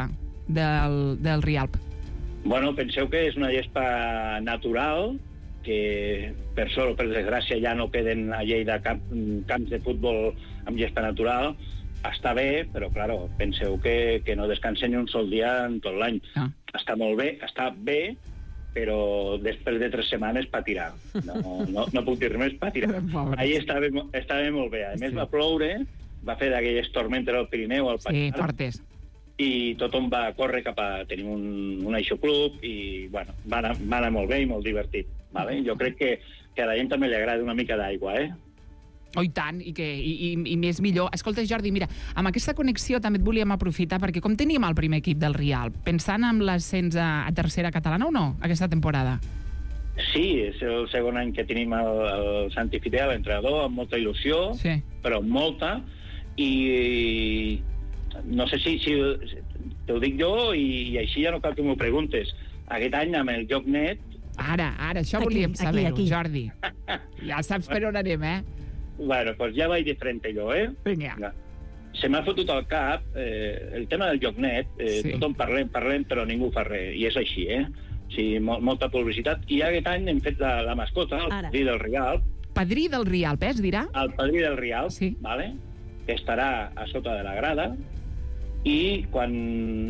del Rialp? Bueno, penseu que és una gespa natural, que per sort o per desgràcia ja no queden a Lleida camps de futbol amb gespa natural. Està bé, però, claro, penseu que no descansa ni un sol dia en tot l'any. Està molt bé, està bé, però després de 3 setmanes patirà. No puc dir més, patirà. Ahir estava molt bé. A més, va ploure, va fer d'aquelles tormentes al Pirineu, al Pallars. Sí, fortes. I tothom va córrer cap a... Tenim un aixoclub i, bueno, va anar molt bé i molt divertit. Vale? Jo crec que a la gent també li agrada una mica d'aigua, Oh, i tant, i més millor. Escolta, Jordi, mira, amb aquesta connexió també et volíem aprofitar, perquè com teníem el primer equip del Rialp? Pensant en l'ascens a tercera catalana o no, aquesta temporada? Sí, és el segon any que tenim el Santi Fidel, l'entrenador, amb molta il·lusió, però molta, i no sé si te ho dic jo, i així ja no cal que m'ho preguntes. Aquest any, amb el Joc Net... Ara, això volíem saber-ho, Jordi. Ja saps per on anem, Bueno, doncs ja vaig de frente jo, Vinga. Se m'ha fotut al cap el tema del Joc Net, tothom parlem, però ningú fa res, i és així, Sí, molta publicitat. I aquest any hem fet la mascota, el padrí del Rialp. Padrí del Rialp, es dirà? El padrí del Rialp, vale? Que estarà a sota de la grada, i quan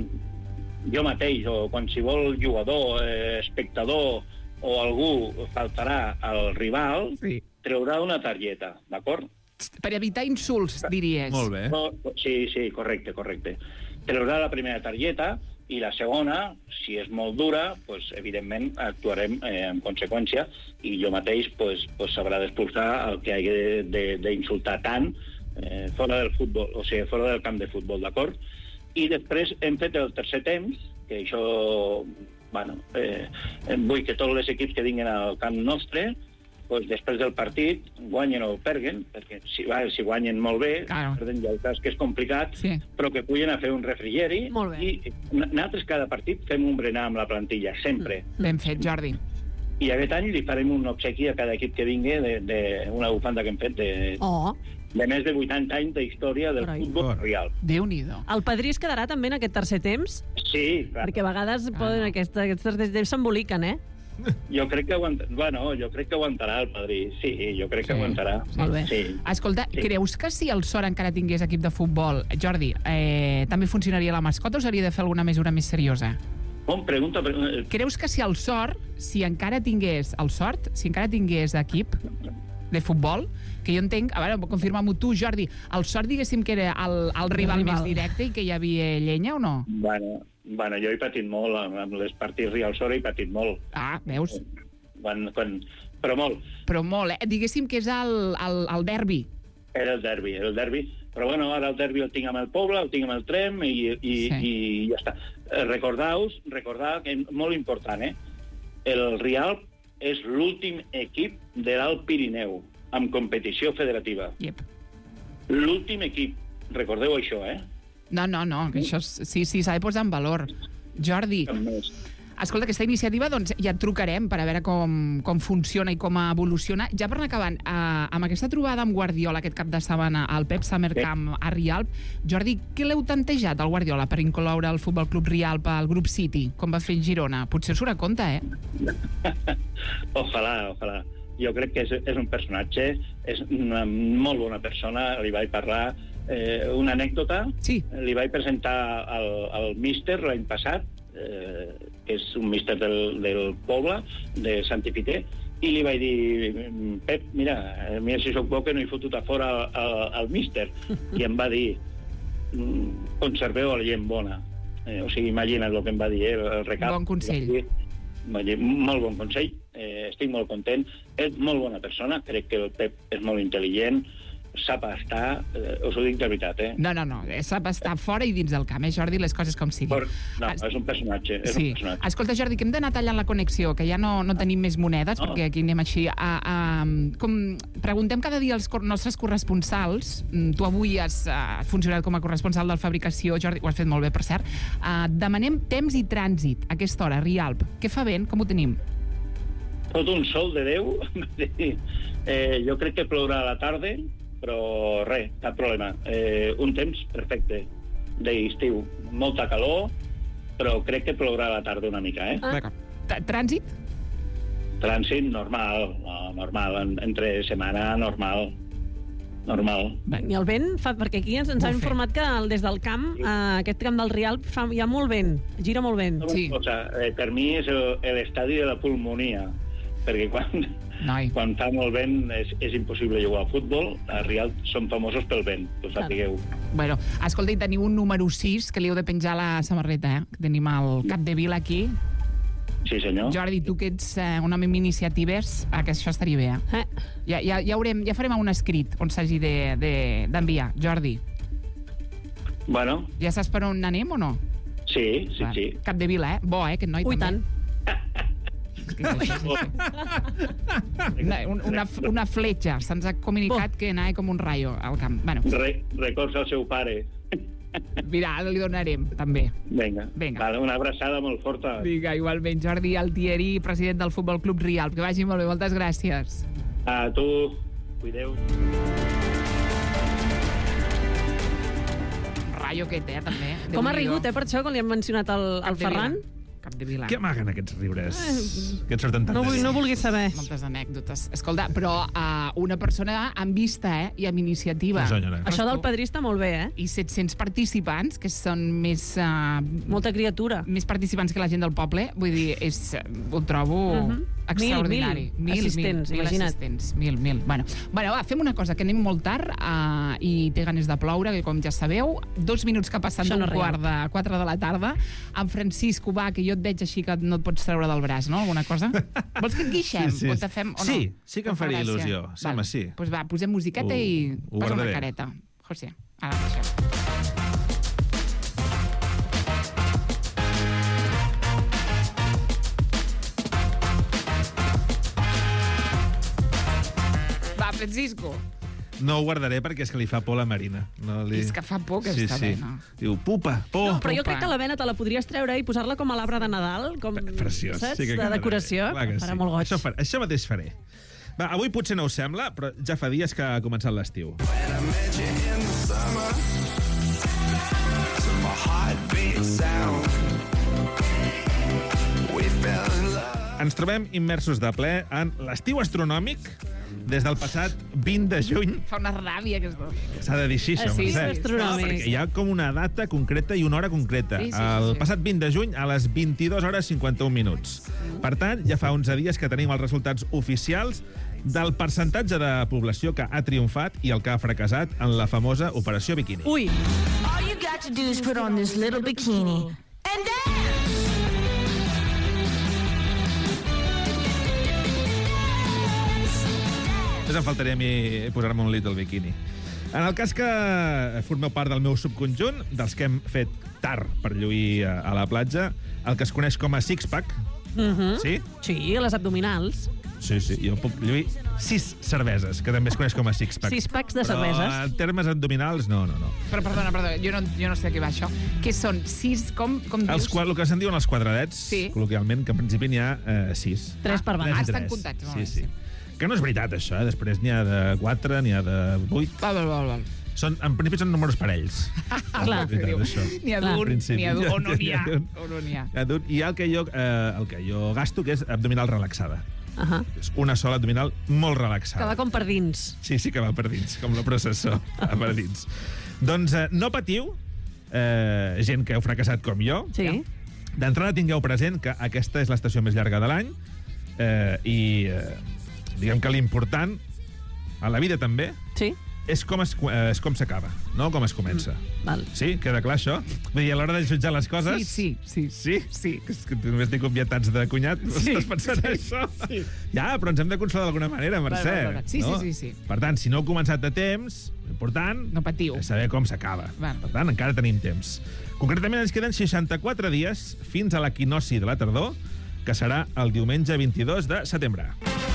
jo mateix, o qualsevol jugador, espectador, o algú faltarà al rival, treurà una targeta, d'acord? Per evitar insults, diries. Molt bé. Sí, correcte. Treurà la primera targeta, i la segona, si és molt dura, pues, evidentment actuarem en conseqüència, i jo mateix s'haurà d'expulsar el que hagi d'insultar tant fora del futbol, o sigui, fora del camp de futbol, d'acord? I després hem fet el tercer temps, que això, bueno, vull que tots els equips que vinguin al camp nostre, després del partit, guanyen o perguen, perquè si guanyen molt bé, perden ja el cas que és complicat, però que puguin a fer un refrigeri, i nosaltres cada partit fem un berenar amb la plantilla, sempre. Ben fet, Jordi. I aquest any li farem un obsequi a cada equip que vingui d'una bufanda que hem fet de més de 80 anys d'història del futbol real. Déu-n'hi-do. El padrí es quedarà també en aquest tercer temps? Sí, clar. Perquè a vegades aquests tercers temps s'emboliquen, Jo crec que aguantarà el padrí. Sí, jo crec que aguantarà. Molt bé. Escolta, creus que si el Sort encara tingués equip de futbol, Jordi, també funcionaria la mascota o s'hauria de fer alguna mesura més seriosa? Pregunta. Creus que si el Sort, si encara tingués equip de futbol, que jo entenc, a veure, confirma-m'ho tu, Jordi, el Sort, diguéssim, que era el rival més directe i que hi havia llenya o no? Bueno, jo he patit molt, amb les partits Rialp-Sort he patit molt. Veus? Però molt. Però molt, Diguéssim que és el derbi. Era el derbi. Però bueno, ara el derbi el tinc amb el Poble, el tinc amb el Trem i ja està. Recordar que és molt important, el Rialp és l'últim equip de l'Alt Pirineu amb competició federativa. L'últim equip. Recordeu això, No, que això sí, s'ha de posar en valor. Jordi, Escolta, aquesta iniciativa, doncs, ja et trucarem per a veure com funciona i com evoluciona. Ja per anar acabant, amb aquesta trobada amb Guardiola aquest cap de setmana al Pep Summer Camp a Rialp, Jordi, què l'heu tantejat al Guardiola per incloure el Futbol Club Rialp al grup City, com va fer Girona? Potser us surt a compte, Ojalà. Jo crec que és un personatge, és una molt bona persona, li vaig parlar una anècdota. Sí. Li vaig presentar al míster l'any passat, que és un míster del poble, de Sant Epiter, i li vaig dir, Pep, mira si sóc bo que no he fotut a fora al míster. I em va dir, conserveu la gent bona. O sigui, imagina't el que em va dir, el recap. Bon consell. Va dir, molt bon consell, estic molt content. És molt bona persona, crec que el Pep és molt intel·ligent, sap estar, us ho dic de veritat, No, sap estar fora i dins del camp, Jordi, les coses com siguin. No, és un personatge, Escolta, Jordi, que hem d'anar tallant la connexió, que ja no tenim més monedes, perquè aquí anem així. Com preguntem cada dia als nostres corresponsals, tu avui has funcionat com a corresponsal del Fabricació, Jordi, ho has fet molt bé, per cert, demanem temps i trànsit a aquesta hora, Rialp. Què fa vent? Com ho tenim? Tot un sol de Déu. Jo crec que plourà a la tarda, però res, cap problema. Un temps perfecte d'estiu. Molta calor, però crec que plourà a la tarda una mica, Trànsit? Trànsit normal. Entre setmana normal. I el vent fa... Perquè aquí ens ha informat que des del camp, aquest camp del Rialp, hi ha molt vent, gira molt vent. Per mi és l'estadi de la pulmonia, perquè quan fa molt vent és impossible jugar a futbol. A Rialp són famosos pel vent, que ho sapigueu. Bueno, escolta, i teniu un número 6 que li heu de penjar a la samarreta, Tenim el Capdevila aquí. Sí, senyor. Jordi, tu que ets un home amb iniciatives, que això estaria bé, Ja farem un escrit on s'hagi d'enviar. Jordi. Bueno. Ja saps per on anem o no? Sí. Capdevila, Bo, aquest noi també. Tant. Una fletxa. Se'ns ha comunicat que anava com un rayo al camp. Records al seu pare. Mira, li donarem, també. Vinga. Una abraçada molt forta. Vinga, igualment. Jordi Altieri, president del Futbol Club Rialp. Que vagi molt bé, moltes gràcies. A tu, cuideu. Rayo aquest, també. Com ha rigut, per això, quan li hem mencionat el Ferran? Capdevila. Què amaguen aquests riures? Que et surten tantes? No vulguis saber. Moltes anècdotes. Escolta, però una persona amb vista i amb iniciativa. Això del padrí està molt bé, I 700 participants, que són més... Molta criatura. Més participants que la gent del poble. Vull dir, ho trobo extraordinari. 1.000 assistents, imagina't. 1.000. Bueno, va, fem una cosa, que anem molt tard i té ganes de ploure, que com ja sabeu, 2 minuts que passen d'un quart de 4 de la tarda. En Francisco, va, que jo et veig així que no et pots treure del braç, no? Alguna cosa? Vols que et guixem? Sí. O te fem, o no? Sí que em faria il·lusió. Sí. Doncs va, posem musiqueta i posa una careta. José, ara deixem. Va, Francisco. No ho guardaré perquè és que li fa por la Marina. És que fa por que està bé, no? Diu, pupa, por. No, però jo crec que la vena te la podries treure i posar-la com a l'arbre de Nadal, com, preciós. Saps? De decoració. Farà molt goig. Això mateix faré. Va, avui potser no us sembla, però ja fa dies que ha començat l'estiu. Ens trobem immersos de ple en l'estiu astronòmic des del passat 20 de juny. Fa una ràbia, que S'ha de dir així, això, astronòmic. perquè hi ha com una data concreta i una hora concreta. El passat 20 de juny a les 22:51. Per tant, ja fa 11 dies que tenim els resultats oficials del percentatge de població que ha triomfat i el que ha fracassat en la famosa Operació Bikini. Ui! All you got to do is put on this little bikini and dance! Només em faltaria a mi posar-me un little bikini. En el cas que formeu part del meu subconjunt, dels que hem fet tard per lluir a la platja, el que es coneix com a six-pack, sí? Sí, les abdominals. Sí, jo puc lluir 6 cerveses, que també es coneix com a six-pack. 6 packs de cerveses. Però en termes abdominals, no. Però, perdona, jo no sé a què va això. Què són? 6, com dius? El que se'n diuen els quadradets, col·loquialment, que en principi n'hi ha 6. 3 per vegada. Estan comptats. Sí. Que no és veritat, això, Després n'hi ha de 4, n'hi ha de 8. Val. En principi són números parells. Clar. N'hi ha d'un, o no n'hi ha. I el que jo gasto, que és abdominal relaxada. És una sola abdominal molt relaxada. Que va com per dins. Sí, que va per dins, com la processó. Va per dins. Doncs no patiu, gent que heu fracassat com jo. Sí. D'entrada tingueu present que aquesta és l'estació més llarga de l'any i diguem que l'important, a la vida també, és com s'acaba, no com es comença. Val. Sí? Queda clar, això? Vull dir, a l'hora de jutjar les coses... Sí. Sí? És que només dic obvietats de cunyat. Estàs pensant això? Sí. Ja, però ens hem de consolar d'alguna manera, Mercè. Sí. Per tant, si no heu començat a temps, l'important és saber com s'acaba. Per tant, encara tenim temps. Concretament, ens queden 64 dies fins a l'equinoci de la tardor, que serà el diumenge 22 de setembre.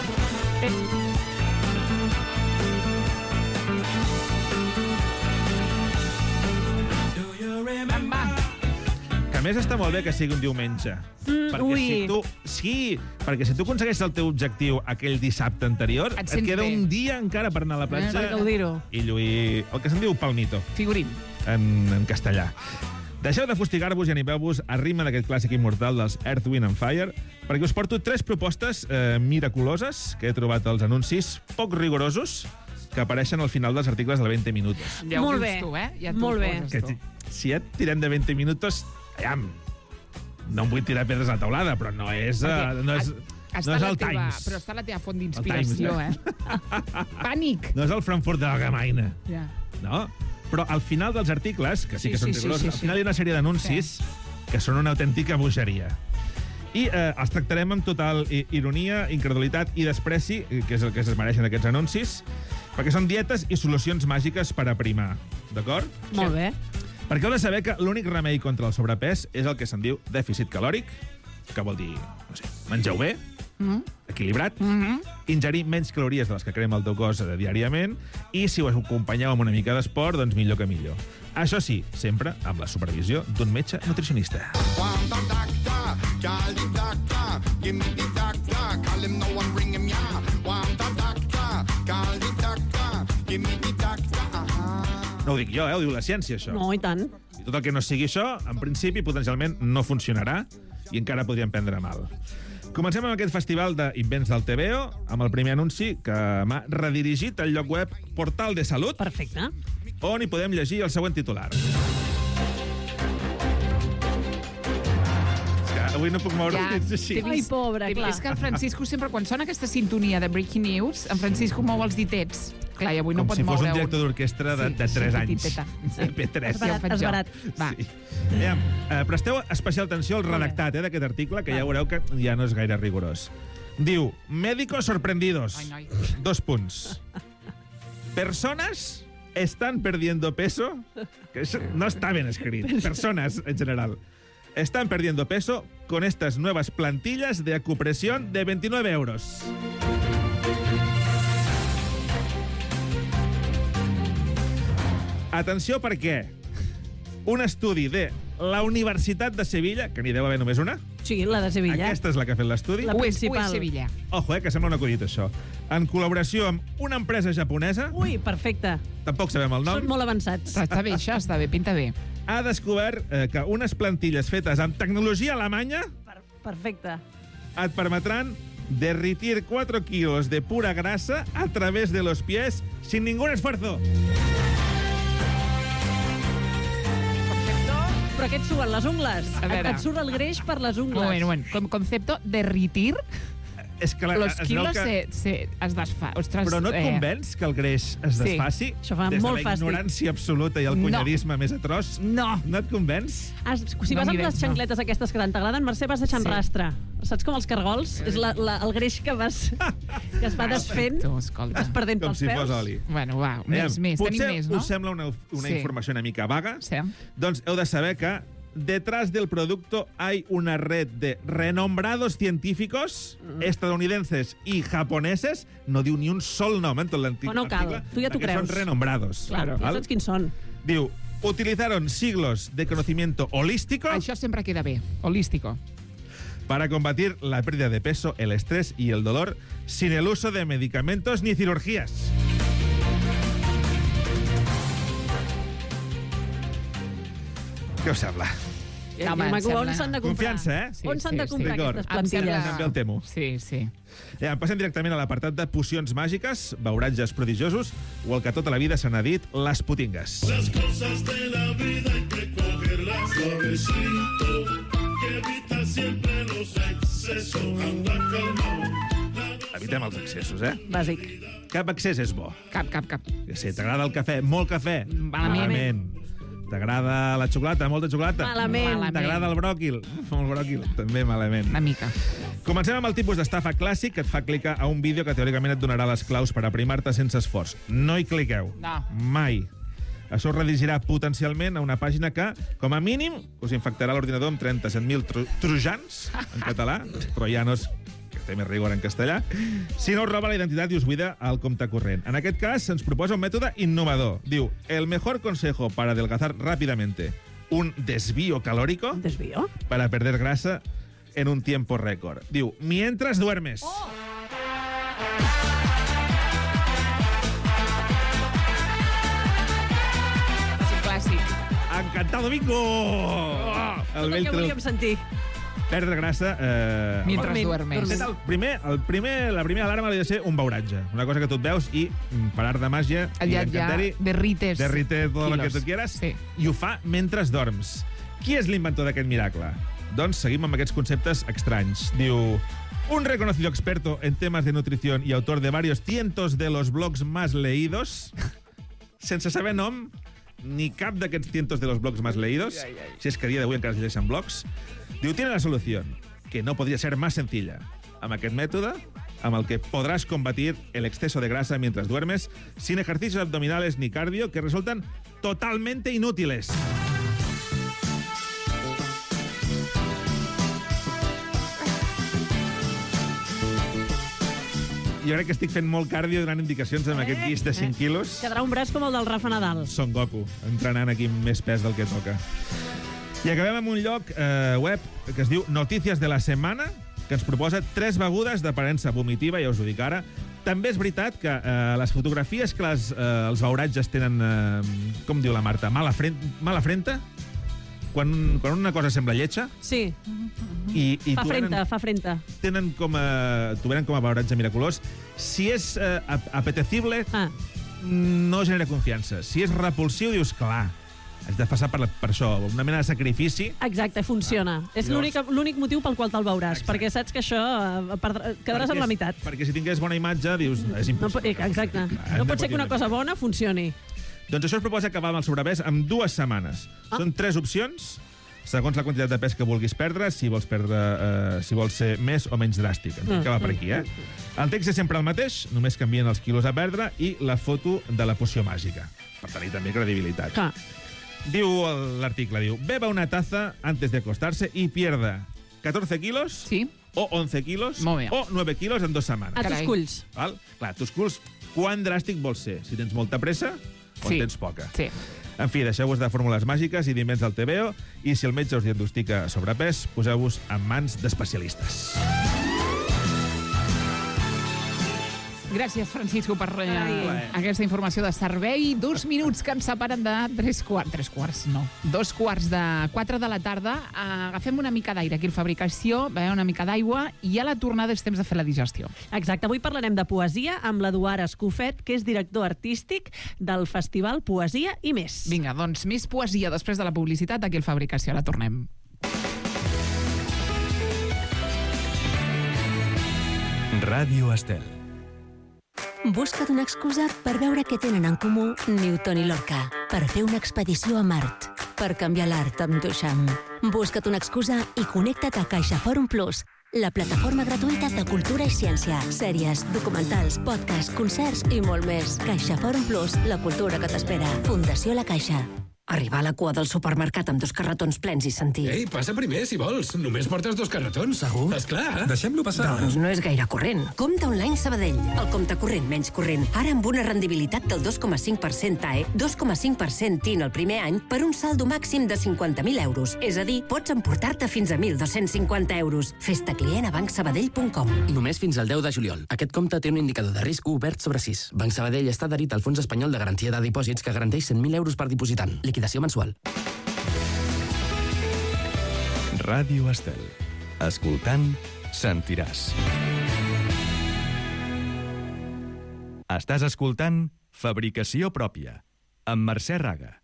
A més, està molt bé que sigui un diumenge. Perquè si tu aconsegueixes el teu objectiu aquell dissabte anterior, et queda un dia encara per anar a la platja per gaudir-ho. I lluir el que se'n diu palmito. Figurín. En castellà. Deixeu de fustigar-vos i animeu-vos a ritme d'aquest clàssic immortal dels Earth, Wind and Fire, perquè us porto 3 propostes miraculoses que he trobat als anuncis poc rigorosos que apareixen al final dels articles de 20 minutos. Ja ho dius tu, Ja molt bé. Si ja et tirem de 20 minutos, no em vull tirar pedres a la taulada, però no és el Times. Però està la teva font d'inspiració, Pànic! No és el Frankfurt de l'Allgemeine. Ja. No? Però al final dels articles, que sí que són rigorosos, al final hi ha una sèrie d'anuncis que són una autèntica bogeria. I els tractarem amb total ironia, incredulitat i despreci, que és el que es mereixen aquests anuncis, perquè són dietes i solucions màgiques per aprimar. D'acord? Molt bé. Perquè heu de saber que l'únic remei contra el sobrepès és el que se'n diu dèficit calòric, que vol dir, mengeu bé, equilibrat, ingerir menys calories de les que crema el teu cos diàriament, i si ho acompanyeu amb una mica d'esport, doncs millor que millor. Això sí, sempre amb la supervisió d'un metge nutricionista. No ho dic jo, ho diu la ciència, això. No, i tant. I tot el que no sigui això, en principi, potencialment, no funcionarà i encara podríem prendre mal. Comencem amb aquest festival d'invents del TVO, amb el primer anunci que m'ha redirigit al lloc web Portal de Salut. Perfecte. On hi podem llegir el següent titular. Avui no puc moure els dits així. Ai, pobre, clar. És que el Francisco sempre, quan sona aquesta sintonia de Breaking News, en Francisco mou els ditets. Clar, i avui no pot moure. Com si fos un director d'orquestra de 3 anys. P3. Esbarat. Va. Presteu especial atenció al redactat d'aquest article, que ja veureu que ja no és gaire rigorós. Diu, médicos sorprendidos. 2 punts. Personas están perdiendo peso. Que eso no está ben escrit. Personas, en general. Están perdiendo peso con estas nuevas plantillas de acupresión de 29 euros. Atenció, perquè un estudi de la Universitat de Sevilla, que n'hi deu haver només una. Sí, la de Sevilla. Aquesta és la que ha fet l'estudi. La principal. Ui, Sevilla. Ojo, que sembla un acudit, això. En col·laboració amb una empresa japonesa. Ui, perfecte. Tampoc sabem el nom. Són molt avançats. Està bé, això, està bé, pinta bé. Ha descobert que unes plantilles fetes amb tecnologia alemanya Perfecte. et permetran derritir 4 kilos de pura grasa a través de los pies sin ningún esfuerzo. Però què et suben, les ungles? Et surt el greix per les ungles. Moment. Com concepto derritir, és que los kilos es desfà. Ostres, però no et convenç que el greix es desfaci? Això fa des de molt la fàstic. ignorància absoluta i el cunyarisme més atroç? No. No et convenç? Si vas amb les xancletes aquestes que tant t'agraden, Mercè, vas deixant rastre. Saps com els cargols? És el greix que es va desfent, vas perdent com pels si peus. fos oli. Bueno, va, més, tenim més, no? Potser us sembla una informació una mica vaga? Sí. Doncs heu de saber que detrás del producto hay una red de renombrados científicos estadounidenses y japoneses. No diu ni un sol nom en tot l'article. No cal, tu ja t'ho creus. Són renombrados. Claro, ja saps quins són. Diu, utilizaron siglos de conocimiento holístico. Això sempre queda bé, holístico. Para combatir la pérdida de peso, el estrés y el dolor sin el uso de medicamentos ni cirugías. Què us sembla? On s'han de comprar? Confiança, eh? On s'han de comprar aquestes plantilles? També el temo. Sí. Passem directament a l'apartat de pocions màgiques, beuratges prodigiosos o el que tota la vida se n'ha dit, les putingues. Las cosas de la vida hay que cogerlas suavecito, que evita siempre los excesos. Anda calmado. Evitem els excessos, eh? Bàsic. Cap excés és bo. Cap. Ja sé, t'agrada el cafè, molt cafè? Malament. T'agrada la xocolata, molta xocolata? Malament. T'agrada el bròquil? Molt bròquil, també malament. Una mica. Comencem amb el tipus d'estafa clàssic que et fa clicar a un vídeo que teòricament et donarà les claus per aprimar-te sense esforç. No hi cliqueu. No. Mai. Això us redirigirà potencialment a una pàgina que, com a mínim, us infectarà l'ordinador amb 37.000 trojans, en català, troianos, que té més rigor en castellà, si no us roba la identitat i us buida el compte corrent. En aquest cas, se'ns proposa un mètode innovador. Diu, el mejor consejo para adelgazar rápidamente, un desvío calórico ¿Desvío? para perder grasa en un tiempo récord. Diu, mientras duermes. Oh. Clàssic. Encantado, bingo! Tot el que volíem sentir. Perdre grasa... Mientras duermes. La primera alarma hauria de ser un beuratge. Una cosa que tu et veus i, per art de màgia, Ja derrites todo lo que tu quieras, sí. I ho fa mentre dorms. Qui és l'inventor d'aquest miracle? Doncs seguim amb aquests conceptes estranys. Diu... Un reconocido experto en temas de nutrición y autor de varios cientos de los blogs más leídos, sense saber nom, ni cap d'aquests cientos de los blogs más leídos, si és que a dia d'avui encara es llegeixen blogs, diu, tiene la solución, que no podría ser más sencilla. Amb aquest mètode, amb el que podrás combatir el exceso de grasa mientras duermes, sin ejercicios abdominales ni cardio, que resultan totalmente inútiles. Jo crec que estic fent molt cardio donant indicacions amb aquest guix de 5 quilos. Quedarà un braç com el del Rafa Nadal. Son Goku, entrenant aquí amb més pes del que toca. I acabem amb un lloc web que es diu Noticias de la Semana, que ens proposa 3 begudes d'aparença vomitiva, ja us ho dic ara. També és veritat que les fotografies que els beuratges tenen, com diu la Marta, mala frenta? Quan una cosa sembla lletja? Sí. I fa frenta. T'ho venen com a beuratge miraculós. Si és apetecible, no genera confiança. Si és repulsiu, dius, clar, has de passar per això, una mena de sacrifici. Exacte, funciona. És l'únic motiu pel qual te'l veuràs, perquè saps que això quedaràs amb la meitat. Perquè si tingués bona imatge, dius, és impossible. Exacte. No pot ser que una cosa bona funcioni. Doncs això es proposa acabar amb el sobrepès en 2 setmanes. Són 3 opcions, segons la quantitat de pes que vulguis perdre, si vols ser més o menys dràstic. Entenc que va per aquí, eh? El text és sempre el mateix, només canvien els quilos a perdre i la foto de la poció màgica, per tenir també credibilitat. Diu l'article, diu, beba una taza antes de acostarse y pierda 14 kilos o 11 kilos o 9 kilos en 2 setmanes. A tus culls. Val? Clar, a tus culls, quan dràstic vols ser? Si tens molta pressa o tens poca? Sí. En fi, deixeu-vos de fórmules màgiques i d'invents del TVO, i si el metge us diagnostica sobrepès, poseu-vos en mans d'especialistes. Gràcies, Francisco, per aquesta informació de servei. 2 minuts que ens separen de 2 quarts de 4 de la tarda. Agafem una mica d'aire aquí a Fabricació, una mica d'aigua, i a la tornada és temps de fer la digestió. Exacte, avui parlarem de poesia amb l'Eduard Escofet, que és director artístic del Festival Poesia i Més. Vinga, doncs més poesia després de la publicitat aquí al Fabricació. Ara tornem. Ràdio Estel. Busca't una excusa per veure què tenen en comú Newton i Lorca, per fer una expedició a Mart, per canviar l'art amb Duchamp. Busca't una excusa i connecta't a Caixa Fòrum Plus, la plataforma gratuïta de cultura i ciència, sèries, documentals, podcasts, concerts i molt més. Caixa Fòrum Plus, la cultura que t'espera. Fundació La Caixa. Arribar a la cua del supermercat amb 2 carretons plens i sentir... Ei, passa primer, si vols. Només portes 2 carretons. Segur? Esclar. Deixem-lo passar. Doncs no és gaire corrent. Compte online Sabadell. El compte corrent menys corrent. Ara amb una rendibilitat del 2,5% TAE, 2,5% TIN el primer any per un saldo màxim de 50.000 euros. És a dir, pots emportar-te fins a 1.250 euros. Fes-te client a bancsabadell.com. Només fins al 10 de juliol. Aquest compte té un indicador de risc obert sobre 6. Banc Sabadell està adherit al Fons Espanyol de Garantia de Dipòsits que garanteix 100.000 euros per dipositant. Liquidació mensual. Ràdio Estel. Escoltant, sentiràs. Estàs escoltant Fabricació Pròpia, amb Mercè Raga.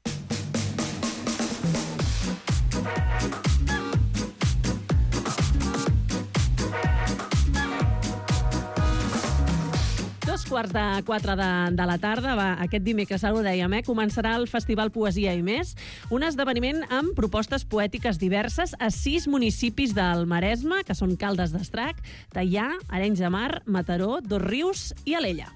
Quarts de 4 de la tarda, aquest dimecres, ho dèiem, començarà el Festival Poesia i Més, un esdeveniment amb propostes poètiques diverses a 6 municipis del Maresme, que són Caldes d'Estrac, Teià, Arenys de Mar, Mataró, Dosrius i Alella.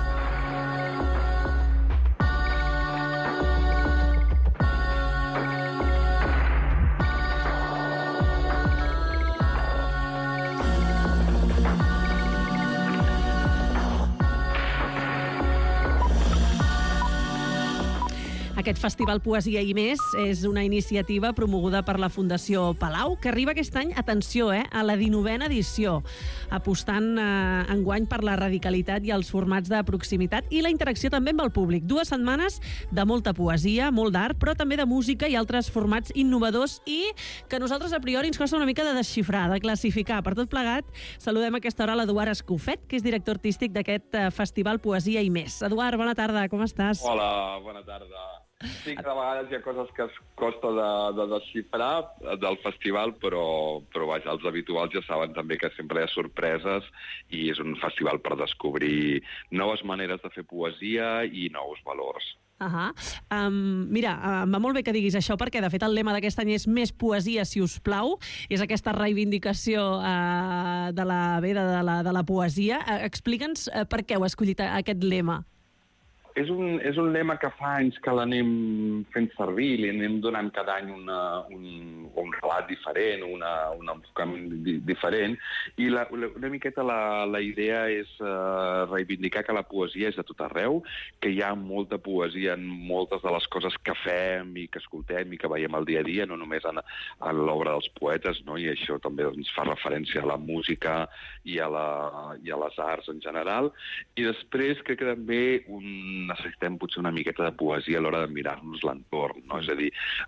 Aquest Festival Poesia i Més és una iniciativa promoguda per la Fundació Palau, que arriba aquest any, atenció, a la 19a edició, apostant enguany per la radicalitat i els formats de proximitat i la interacció també amb el públic. 2 setmanes de molta poesia, molt d'art, però també de música i altres formats innovadors i que a nosaltres a priori ens costa una mica de desxifrar, de classificar. Per tot plegat, saludem a aquesta hora l'Eduard Escofet, que és director artístic d'aquest Festival Poesia i Més. Eduard, bona tarda, com estàs? Hola, bona tarda. Sí que de vegades hi ha coses que es costa de desxifrar del festival, però vaja, els habituals ja saben també que sempre hi ha sorpreses i és un festival per descobrir noves maneres de fer poesia i nous valors. Mira, em va molt bé que diguis això, perquè de fet el lema d'aquest any és Més poesia, si us plau. És aquesta reivindicació de la poesia. Explica'ns per què heu escollit aquest lema. És un lema que fa anys que l'anem fent servir, li anem donant cada any un relat diferent, un enfocament diferent, i una miqueta la idea és reivindicar que la poesia és a tot arreu, que hi ha molta poesia en moltes de les coses que fem i que escoltem i que veiem al dia a dia, no només en l'obra dels poetes, no? I això també ens fa referència a la música i a les arts en general. I després crec que també necessitem potser una miqueta de poesia a l'hora de mirar-nos l'entorn, no? És a dir,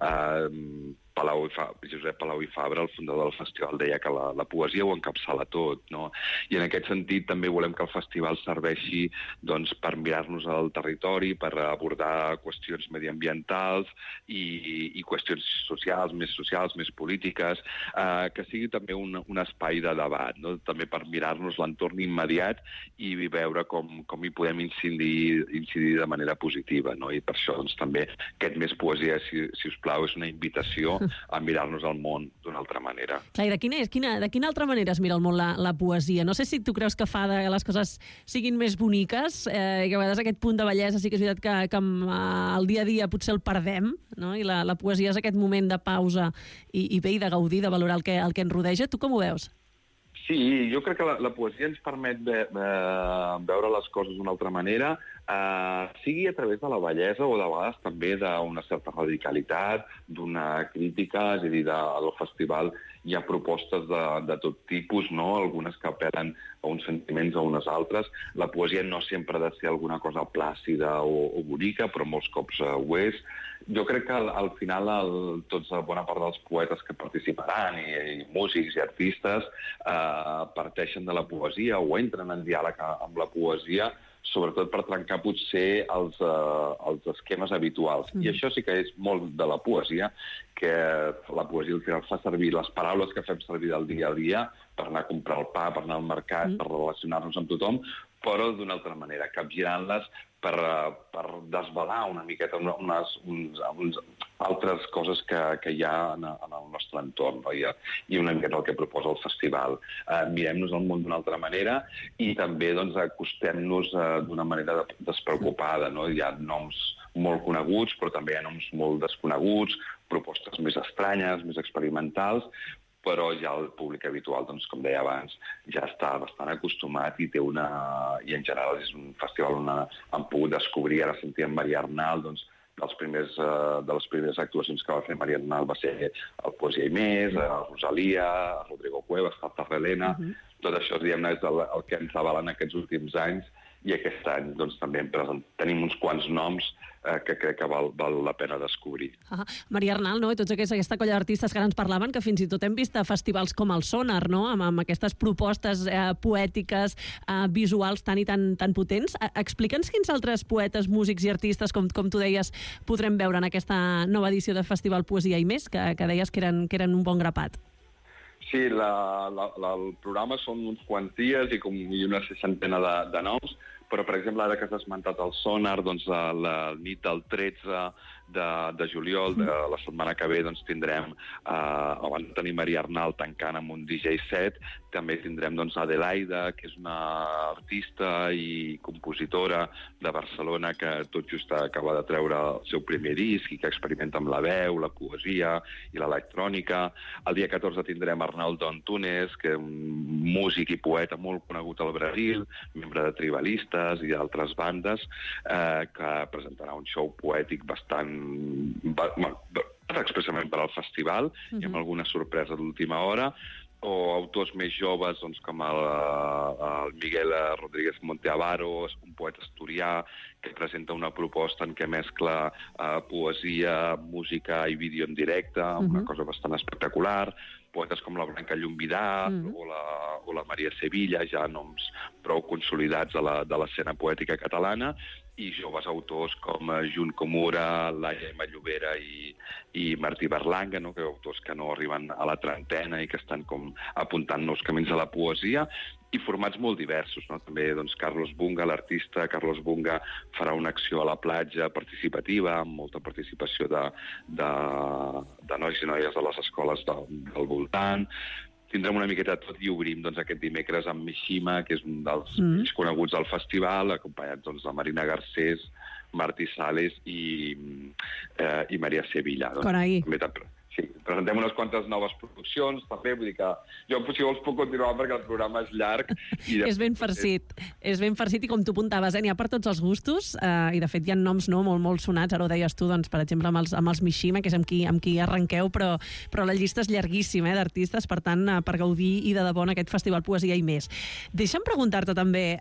Josep Palau i Fabra, el fundador del festival, deia que la poesia ho encapçala tot, no? I en aquest sentit també volem que el festival serveixi per mirar-nos al territori, per abordar qüestions mediambientals i qüestions socials, més polítiques, que sigui també un espai de debat, no? També per mirar-nos l'entorn immediat i veure com hi podem incidir de manera positiva, no? I per això també aquest Més poesia, si us plau, és una invitació a mirar-nos el món d'una altra manera. Clar, i de quina altra manera es mira el món la poesia? No sé si tu creus que fa que les coses siguin més boniques, que a vegades aquest punt de bellesa sí que és veritat que al dia a dia potser el perdem, no? I la poesia és aquest moment de pausa i bé, i de gaudir, de valorar el que ens rodeja. Tu com ho veus? Sí, jo crec que la poesia ens permet veure les coses d'una altra manera, sigui a través de la bellesa o de vegades també d'una certa radicalitat, d'una crítica, és a dir, al festival hi ha propostes de tot tipus, no? Algunes que apel·len a uns sentiments o a unes altres. La poesia no sempre ha de ser alguna cosa plàcida o bonica, però molts cops ho és. Jo crec que al final bona part dels poetes que participaran, i músics i artistes, parteixen de la poesia o entren en diàleg amb la poesia, sobretot per trencar potser els esquemes habituals. I això sí que és molt de la poesia, que la poesia al final fa servir les paraules que fem servir del dia a dia per anar a comprar el pa, per anar al mercat, per relacionar-nos amb tothom, però d'una altra manera, capgirant-les per desvelar una miqueta unes altres coses que hi ha en el nostre entorn, no? I una miqueta el que proposa el festival. Mirem-nos el món d'una altra manera i també acostem-nos d'una manera despreocupada, no? Hi ha noms molt coneguts, però també hi ha noms molt desconeguts, propostes més estranyes, més experimentals, però ja el públic habitual, doncs, com deia abans, ja està bastant acostumat i en general és un festival on han pogut descobrir, ara sentíem Maria Arnal, doncs, de les primeres actuacions que va fer Maria Arnal va ser el Poesia i Més, Rosalia, Rodrigo Cuevas, Jalta Helena, tot això, diguem-ne, és el que ens avalen aquests últims anys, i aquest any doncs, també tenim uns quants noms que crec que val la pena descobrir. Maria Arnal, no? I tots aquesta colla d'artistes que ara ens parlaven, que fins i tot hem vist a festivals com el Sonar, no? Amb aquestes propostes poètiques, visuals tan i tan potents. Explica'ns quins altres poetes, músics i artistes, com tu deies, podrem veure en aquesta nova edició de Festival Poesia i Més, que deies que eren un bon grapat. Sí, el programa són uns quants dies i una 60 de noms, però, per exemple, ara que has esmentat el Sonar, doncs la nit del 13 de juliol, de la setmana que ve, doncs tindrem, abans de tenir Maria Arnal tancant amb un DJ set, també tindrem doncs Adelaida, que és una artista i compositora de Barcelona que tot just acaba de treure el seu primer disc i que experimenta amb la veu, la poesia i l'electrònica. El dia 14 tindrem Arnaldo Antunes, que és un músic i poeta molt conegut al Brasil, membre de Tribalistes i d'altres bandes, que presentarà un show poètic bastant expressament per al festival i amb alguna sorpresa d'última hora, o autors més joves doncs, com el Miguel Rodríguez Monteavaro, un poeta asturià que presenta una proposta en què mescla poesia, música i vídeo en directe, una cosa bastant espectacular. Poetes com la Blanca Llombidà o la Maria Sevilla, ja noms prou consolidats de l'escena poètica catalana, i joves autors com Jun Comura, Laia Emma Llobera i Martí Berlanga, no? Que autors que no arriben a la trentena i que estan com apuntant nous camins a la poesia, i formats molt diversos, no? També doncs, Carlos Bunga, l'artista Carlos Bunga, farà una acció a la platja participativa, amb molta participació de nois i noies de les escoles del voltant. Tindrem una miqueta tot i obrim doncs, aquest dimecres amb Mishima, que és un dels més coneguts del festival, acompanyat doncs, de Marina Garcés, Martí Sales i Maria Sevilla. Doncs, sí, presentem unes quantes noves produccions, també, vull dir que jo, si vols, puc continuar perquè el programa és llarg. És ben farcit, i com tu apuntaves, n'hi ha per tots els gustos, i de fet hi ha noms molt sonats, ara ho deies tu, doncs, per exemple, amb els Mishima, que és amb qui arrenqueu, però la llista és llarguíssima d'artistes, per tant, per gaudir i de debò en aquest Festival Poesia i Més. Deixa'm preguntar-te també,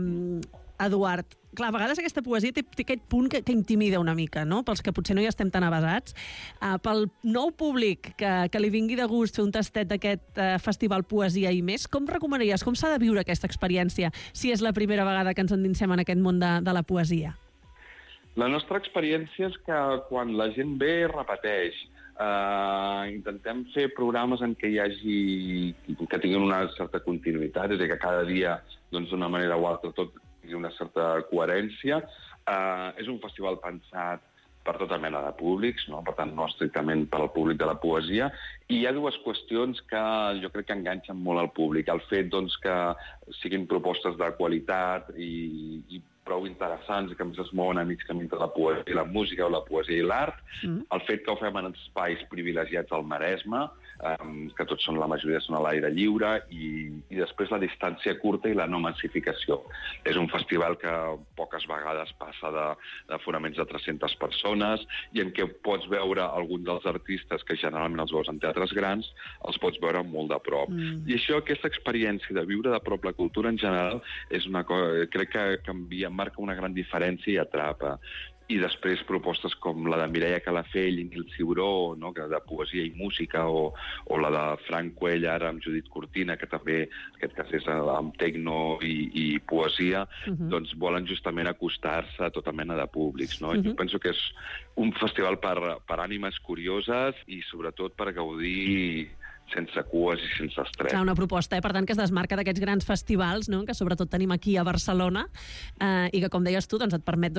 Eduard, clar, a vegades aquesta poesia té aquest punt que intimida una mica, no? Pels que potser no hi estem tan avasats. Pel nou públic que li vingui de gust fer un tastet d'aquest Festival Poesia i Més, com recomanaries, com s'ha de viure aquesta experiència, si és la primera vegada que ens endinsem en aquest món de la poesia? La nostra experiència és que quan la gent ve, repeteix. Intentem fer programes en què que tinguin una certa continuïtat, és a dir, que cada dia, doncs, d'una manera o altra, tot tingui una certa coherència. És un festival pensat per tota mena de públics, no? Per tant, no estrictament per al públic de la poesia. I hi ha dues qüestions que jo crec que enganxen molt al públic. El fet doncs, que siguin propostes de qualitat i prou interessants i que més es mouen a mig camí entre la poesia i la música o la poesia i l'art. El fet que ho fem en espais privilegiats al Maresme, que tots la majoria són a l'aire lliure, i després la distància curta i la no massificació. És un festival que poques vegades passa de fonaments de 300 persones i en què pots veure alguns dels artistes que generalment els veus en teatres grans, els pots veure molt de prop. I això, aquesta experiència de viure de prop la cultura en general, és una cosa, crec que marca una gran diferència i atrapa. I després propostes com la de Mireia Calafell i Nil Ciuró, no? Que de poesia i música, o la de Frank Cuellar ara amb Judit Cortina, que també, en aquest cas, és amb tecno i poesia, doncs volen justament acostar-se a tota mena de públics, no? Jo penso que és un festival per ànimes curioses i sobretot per gaudir sense cues i sense estrès. Clar, una proposta, per tant, que es desmarca d'aquests grans festivals, no? Que sobretot tenim aquí a Barcelona, i que, com deies tu, doncs, et permet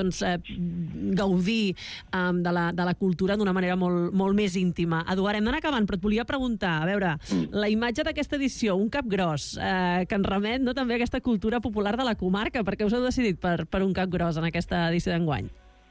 gaudir de la cultura d'una manera molt més íntima. Eduard, hem d'anar acabant, però et volia preguntar, a veure, la imatge d'aquesta edició, un capgròs, que ens remet, no, també a aquesta cultura popular de la comarca. Per què us heu decidit per un capgròs en aquesta edició d'enguany?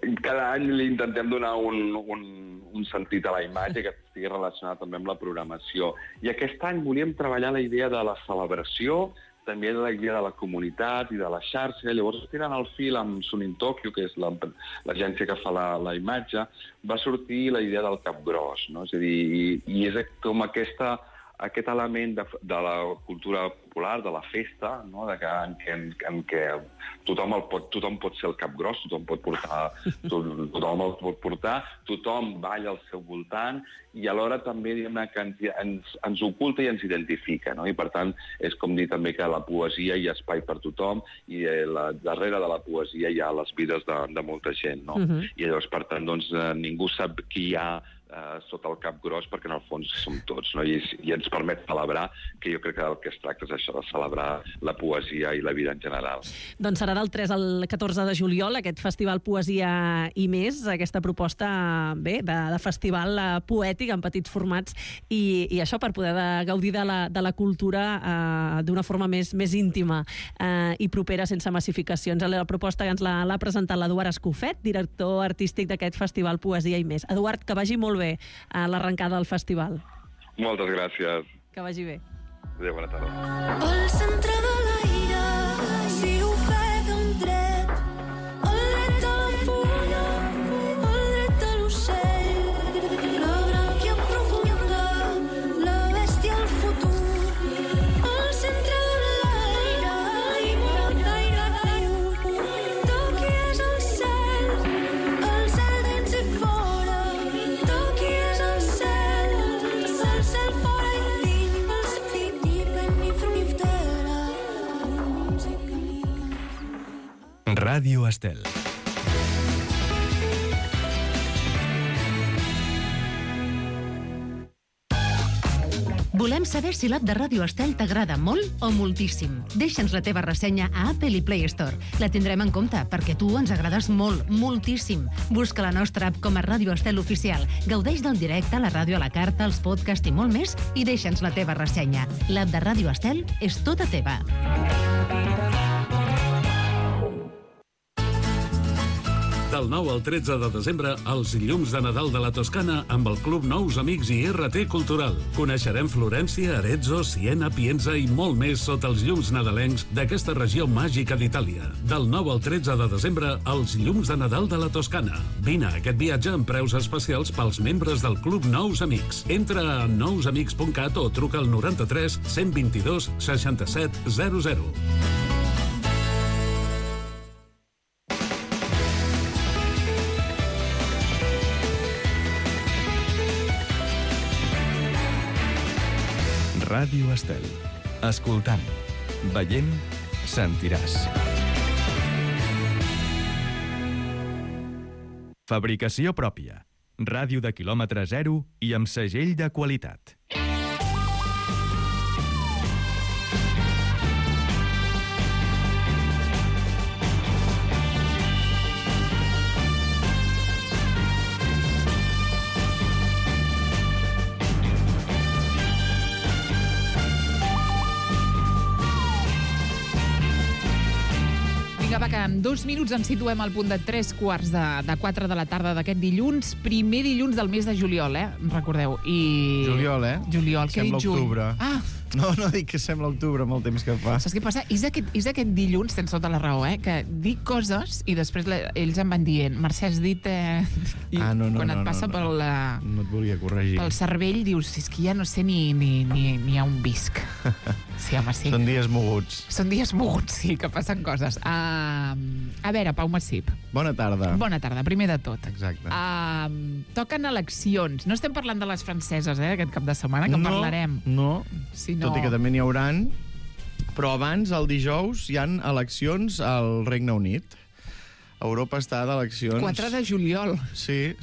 cada any li intentem donar un sentit a la imatge que estigui relacionat també amb la programació. I aquest any volíem treballar la idea de la celebració, també la idea de la comunitat i de la xarxa. Llavors, tirant el fil amb Sunin Tokyo, que és l'agència que fa la imatge, va sortir la idea del capgròs, no? És a dir, i és com aquest element de la cultura popular, de la festa, no? en què tothom pot ser el capgròs, tothom el pot portar, tothom balla al seu voltant, i alhora també que ens oculta i ens identifica, no? I per tant és com dir també que a la poesia hi ha espai per tothom, i darrere de la poesia hi ha les vides de molta gent, no? I llavors, per tant, doncs, ningú sap qui hi ha sota el cap gros, perquè en el fons som tots, no? I ens permet celebrar, que jo crec que el que es tracta és això, de celebrar la poesia i la vida en general. Doncs serà del 3 al 14 de juliol aquest Festival Poesia i Més, aquesta proposta de festival poètic en petits formats, i això per poder gaudir de la cultura d'una forma més íntima i propera, sense massificacions. La proposta ens l'ha presentat l'Eduard Escofet, director artístic d'aquest Festival Poesia i Més. Eduard, que vagi molt bé a l'arrencada del festival. Moltes gràcies. Que vagi bé. Adéu, bona tarda. Al centre de l'aire, si ofega un dret, el dret a la fulla, el dret a l'ocell, la bràquia profunda, la bèstia al futur. Al centre de l'aire, l'aire pur, toqui és el cel dins i fora, toqui és el cel fora i dins, Ràdio Estel. Volem saber si l'app de Ràdio Estel t'agrada molt o moltíssim. Deixa'ns la teva ressenya a Apple i Play Store. La tindrem en compte, perquè tu ens agrades molt, moltíssim. Busca la nostra app com a Ràdio Estel Oficial. Gaudeix del directe, la ràdio a la carta, els podcasts i molt més, i deixa'ns la teva ressenya. L'app de Ràdio Estel és tota teva. Del 9 al 13 de desembre, els llums de Nadal de la Toscana amb el Club Nous Amics i RT Cultural. Coneixerem Florència, Arezzo, Siena, Pienza i molt més sota els llums nadalencs d'aquesta regió màgica d'Itàlia. Del 9 al 13 de desembre, els llums de Nadal de la Toscana. Vine a aquest viatge amb preus especials pels membres del Club Nous Amics. Entra a nousamics.cat o truca al 93 122 67 00. Ràdio Estel. Escoltant, veient, sentiràs. Fabricació pròpia. Ràdio de quilòmetre zero i amb segell de qualitat. Va, que en 2 minuts ens situem al punt de 3:45 de la tarda d'aquest dilluns, primer dilluns del mes de juliol, recordeu. Juliol, Juliol, què he dit juny? Octubre. Ah! No dic que sembla octubre amb el temps que fa. Saps què passa? És aquest dilluns, tens tota la raó, que dic coses i després ells em van dient, Mercè, has dit... Quan et passa pel... No et volia corregir. Pel cervell dius, és que ja no sé ni a un visc. Sí, home, sí. Són dies moguts. Són dies moguts, sí, que passen coses. A veure, Pau Massip. Bona tarda. Bona tarda, primer de tot. Exacte. Toquen eleccions. No estem parlant de les franceses, aquest cap de setmana, que en parlarem. No, no. Tot i que també n'hi hauran. Però abans, el dijous, hi han eleccions al Regne Unit. Europa està d'eleccions... 4 de juliol. Sí.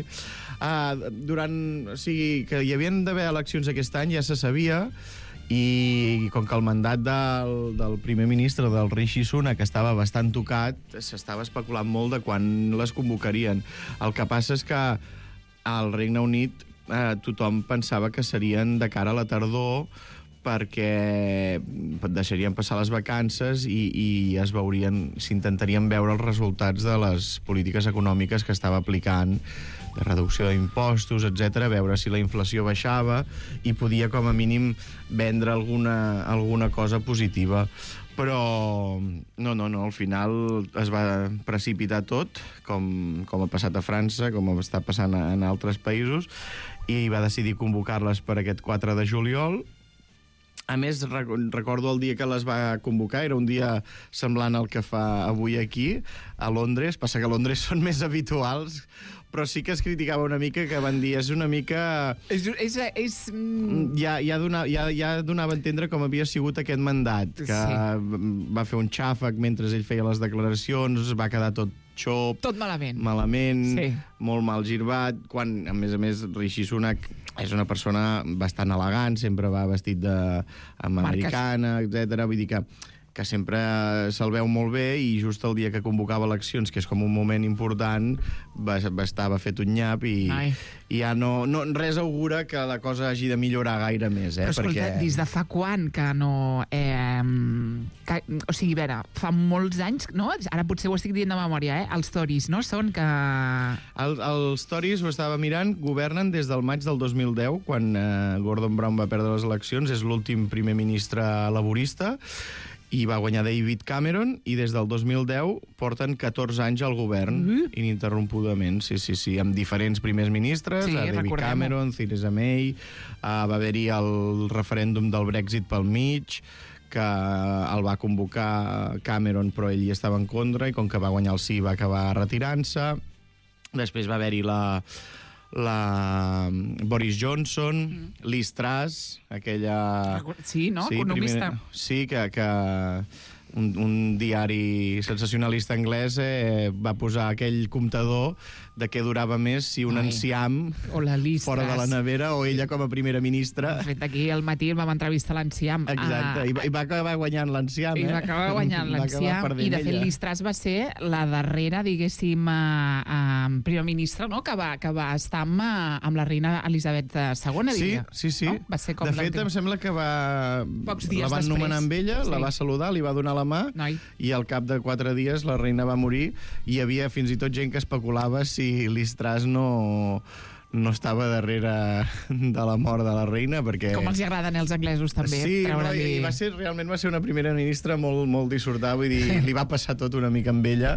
O sigui, que hi havien d'haver eleccions aquest any, ja se sabia, i com que el mandat del primer ministre, del Rishi Sunak, estava bastant tocat, s'estava especulant molt de quan les convocarien. El que passa és que al Regne Unit tothom pensava que serien de cara a la tardor, perquè deixarien passar les vacances i es veurien, s'intentarien veure els resultats de les polítiques econòmiques que estava aplicant, de reducció d'impostos, etc, veure si la inflació baixava i podia, com a mínim, vendre alguna cosa positiva. Però no, al final es va precipitar tot, com ha passat a França, com està passant en altres països, i va decidir convocar-les per aquest 4 de juliol. A més, recordo el dia que les va convocar, era un dia semblant al que fa avui aquí, a Londres. Passa que a Londres són més habituals, però sí que es criticava una mica, que van dir, és una mica... Ja donava a entendre com havia sigut aquest mandat, que va fer un xàfec mentre ell feia les declaracions, va quedar tot xop... Tot malament. Molt mal girbat, quan, a més, Rishi Sunak és una persona bastant elegant, sempre va vestit amb americana, etc. Vull dir que sempre se'l veu molt bé, i just el dia que convocava eleccions, que és com un moment important, estava fet un nyap i ja no res augura que la cosa hagi de millorar gaire més. Però escolta, des de fa quan que no... o sigui, a veure, fa molts anys, no? Ara potser ho estic dient de memòria, els Tories, no? Són que... Els Tories, ho estava mirant, governen des del maig del 2010, quan Gordon Brown va perdre les eleccions, és l'últim primer ministre laborista, i va guanyar David Cameron, i des del 2010 porten 14 anys al govern, ininterrompudament, sí, amb diferents primers ministres, David Cameron, Theresa May, va haver-hi el referèndum del Brexit pel mig, que el va convocar Cameron, però ell hi estava en contra, i com que va guanyar el sí va acabar retirant-se. Després va haver-hi la Boris Johnson, Liz Truss, aquella... Sí, no? Economista. Sí, que un diari sensacionalista anglès va posar aquell comptador de què durava més si un enciam fora de la nevera o ella com a primera ministra. De fet, aquí al matí vam entrevistar l'enciam. Exacte, i va acabar guanyant l'enciam. I va acabar guanyant l'enciam. I, de fet, Liz Truss va ser la darrera, diguéssim, primera ministra, no?, que va estar amb la reina Elisabet II, diria. Sí. No? Va ser com de fet, em sembla que la van nomenar amb ella, la va saludar, li va donar la mà, i al cap de 4 dies la reina va morir, i hi havia fins i tot gent que especulava si Liz Truss no estava darrere de la mort de la reina, perquè... Com els agraden els anglesos, també. Sí, realment va ser una primera ministra molt dissortada, vull dir, li va passar tot una mica amb ella.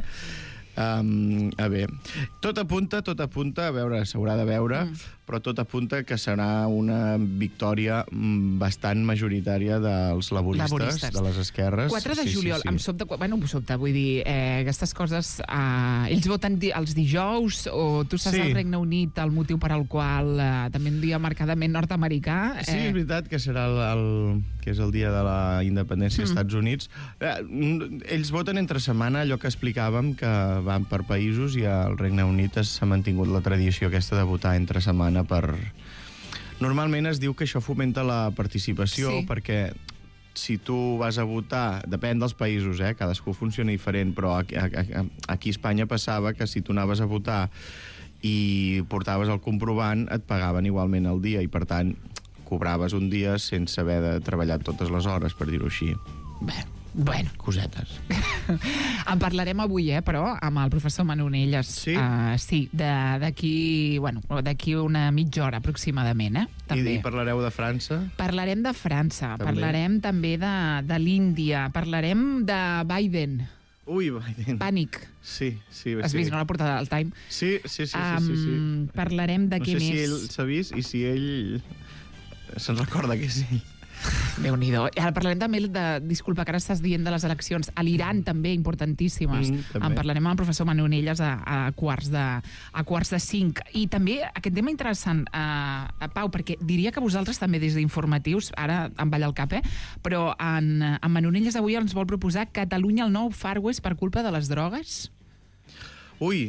Tot apunta, a veure, s'haurà de veure, però tot apunta que serà una victòria bastant majoritària dels laboristes. De les esquerres. 4 de juliol, em sobta, vull dir, aquestes coses, ells voten els dijous, o tu saps al Regne Unit el motiu per al qual també un dia marcadament nord-americà? Sí, és veritat que serà que és el dia de la independència dels Estats Units. Ells voten entre setmana, allò que explicàvem, que van per països, i al Regne Unit s'ha mantingut la tradició aquesta de votar entre setmana Normalment es diu que això fomenta la participació, perquè si tu vas a votar, depèn dels països, cadascú funciona diferent, però aquí a Espanya passava que si tu anaves a votar i portaves el comprovant, et pagaven igualment el dia, i per tant cobraves un dia sense haver de treballar totes les hores, per dir-ho així. Bueno. Cosetes. En parlarem avui, però, amb el professor Manonelles. Sí? D'aquí una mitja hora, aproximadament, també. I parlareu de França? Parlarem de França, parlarem també de l'Índia, parlarem de Biden. Ui, Biden. Pànic. Sí. Has vist, no, la portada del Time? Sí. Parlarem de què més. No sé si ell s'ha vist i si ell se'n recorda que és ell. Déu-n'hi-do. Ara parlarem també disculpa, que ara estàs dient de les eleccions a l'Iran, també importantíssimes. En parlarem amb el professor Manonelles a quarts de 5. I també aquest tema interessant, Pau, perquè diria que vosaltres també des d'Informatius, ara em balla el cap, però en Manonelles avui ens vol proposar Catalunya el nou Far West per culpa de les drogues? Ui,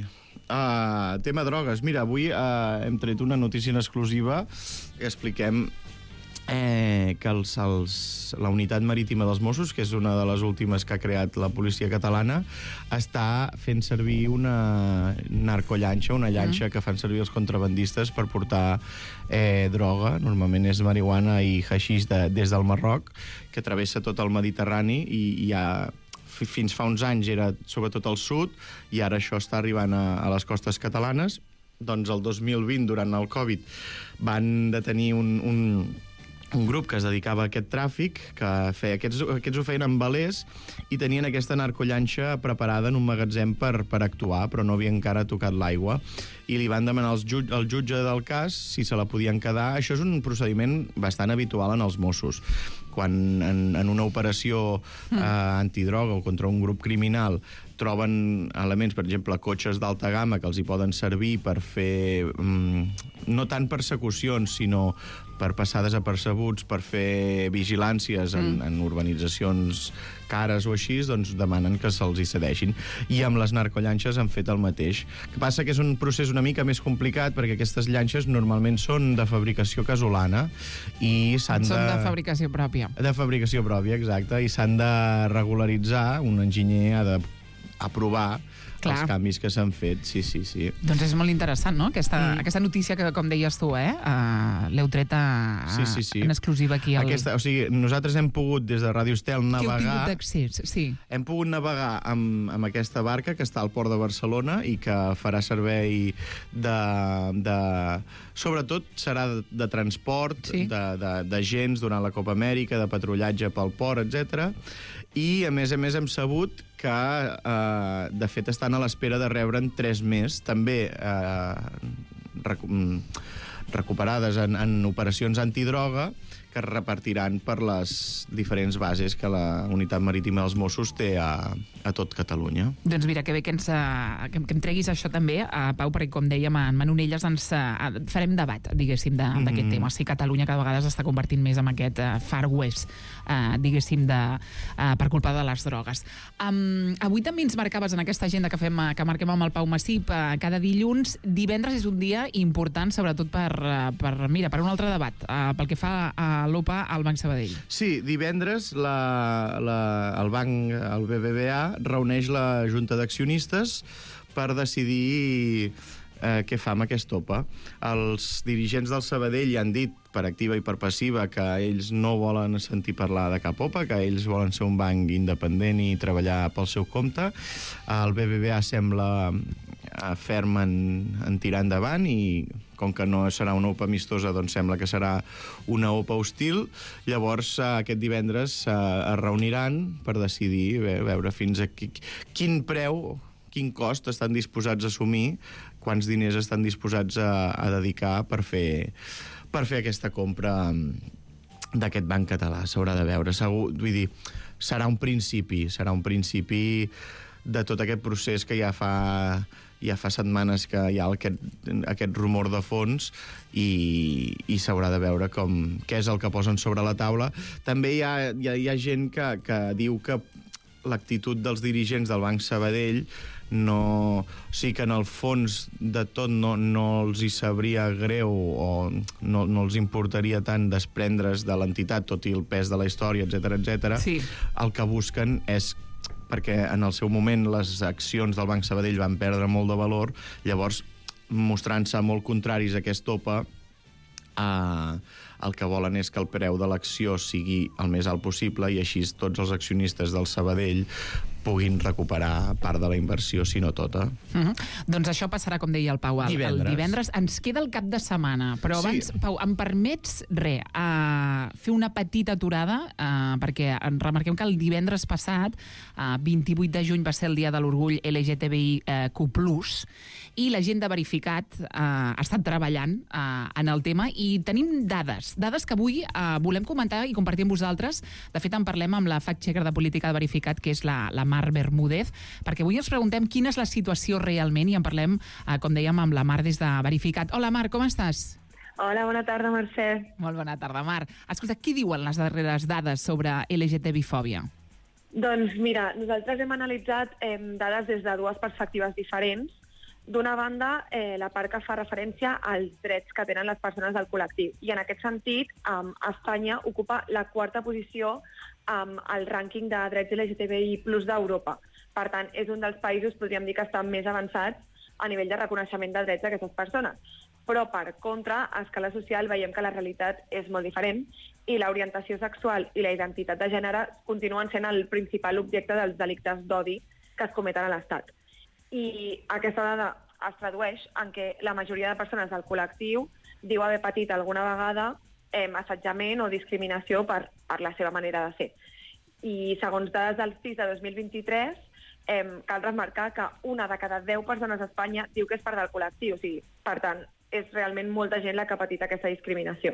tema drogues. Mira, avui hem tret una notícia en exclusiva que expliquem que la unitat marítima dels Mossos, que és una de les últimes que ha creat la policia catalana, està fent servir una narcollanxa, una llanxa que fan servir els contrabandistes per portar droga, normalment és marihuana i haixís des del Marroc, que travessa tot el Mediterrani i fins fa uns anys era sobretot al sud i ara això està arribant a les costes catalanes. Doncs el 2020, durant el Covid, van detenir un grup que es dedicava a aquest tràfic, que feia, aquests ho feien amb velers i tenien aquesta narcollanxa preparada en un magatzem per actuar, però no havia encara tocat l'aigua. I li van demanar al jutge del cas si se la podien quedar. Això és un procediment bastant habitual en els Mossos. Quan en una operació antidroga o contra un grup criminal troben elements, per exemple, cotxes d'alta gamma que els hi poden servir per fer, no tant persecucions, sinó per passar desapercebuts, per fer vigilàncies en urbanitzacions cares o així, doncs demanen que se'ls hi cedeixin. I amb les narcollanxes han fet el mateix. El que passa que és un procés una mica més complicat perquè aquestes llanxes normalment són de fabricació casolana i Són de fabricació pròpia. De fabricació pròpia, exacte, i s'han de regularitzar, un enginyer ha d'aprovar els canvis que s'han fet, sí. Doncs és molt interessant, no?, aquesta notícia que, com deies tu, l'heu tret en exclusiva aquí. O sigui, nosaltres hem pogut, des de Ràdio Estel, navegar... Que heu tingut d'accés, sí. Hem pogut navegar amb aquesta barca que està al port de Barcelona i que farà servei sobretot serà de transport, d'agents durant la Copa Amèrica, de patrullatge pel port, etc. I, a més hem sabut que, de fet, estan a l'espera de rebre'n 3 més, també recuperades en operacions antidroga, que es repartiran per les diferents bases que la Unitat Marítima dels Mossos té a tot Catalunya. Doncs mira, que bé que em treguis això també, Pau, perquè com dèiem, en Manonelles farem debat, diguéssim, d'aquest tema. Si Catalunya cada vegada s'està convertint més en aquest Far West, diguéssim, per culpa de les drogues. Avui també ens marcaves en aquesta agenda que marquem amb el Pau Massip cada dilluns. Divendres és un dia important, sobretot per un altre debat, pel que fa a l'OPA al Banc Sabadell. Sí, divendres el BBVA reuneix la Junta d'Accionistes per decidir què fa amb aquesta OPA. Els dirigents del Sabadell han dit, per activa i per passiva, que ells no volen sentir parlar de cap OPA, que ells volen ser un banc independent i treballar pel seu compte. El BBVA sembla ferm en tirar endavant i com que no serà una OPA amistosa, doncs sembla que serà una OPA hostil. Llavors, aquest divendres es reuniran per decidir, veure fins a quin preu, quin cost estan disposats a assumir, quants diners estan disposats a dedicar per fer aquesta compra d'aquest banc català. S'haurà de veure. Vull dir, serà un principi de tot aquest procés que ja fa setmanes que hi ha aquest rumor de fons i s'haurà de veure què és el que posen sobre la taula. També hi ha gent que diu que l'actitud dels dirigents del Banc Sabadell sí que en el fons de tot no els hi sabria greu o no els importaria tant desprendre's de l'entitat, tot i el pes de la història, etc. Sí. El que busquen és, perquè en el seu moment les accions del Banc Sabadell van perdre molt de valor, llavors, mostrant-se molt contraris a aquesta OPA, el que volen és que el preu de l'acció sigui el més alt possible i així tots els accionistes del Sabadell puguin recuperar part de la inversió, si no tota. Doncs això passarà, com deia el Pau, el divendres. Ens queda el cap de setmana, però abans, Pau, em permets fer una petita aturada, perquè remarquem que el divendres passat, 28 de juny, va ser el dia de l'orgull LGTBIQ+, i la gent de Verificat ha estat treballant en el tema i tenim dades que avui volem comentar i compartir amb vosaltres. De fet, en parlem amb la fact-checker de política de Verificat, que és la Mar Bermúdez, perquè avui ens preguntem quina és la situació realment i en parlem, com dèiem, amb la Mar des de Verificat. Hola, Mar, com estàs? Hola, bona tarda, Mercè. Molt bona tarda, Mar. Escolta, què diuen les darreres dades sobre LGTBI-fòbia? Doncs mira, nosaltres hem analitzat dades des de dues perspectives diferents. D'una banda, la part que fa referència als drets que tenen les persones del col·lectiu. I en aquest sentit, Espanya ocupa la 4a posició al rànquing de drets LGTBI+ d'Europa. Per tant, és un dels països, podríem dir, que estan més avançats a nivell de reconeixement de drets d'aquestes persones. Però, per contra, a escala social veiem que la realitat és molt diferent i l'orientació sexual i la identitat de gènere continuen sent el principal objecte dels delictes d'odi que es cometen a l'Estat. I aquesta dada es tradueix en què la majoria de persones del col·lectiu diu haver patit alguna vegada assetjament o discriminació per la seva manera de ser. I segons dades del CIS de 2023, cal remarcar que una de cada 10 persones a Espanya diu que és part del col·lectiu. O sigui, per tant, és realment molta gent la que ha patit aquesta discriminació.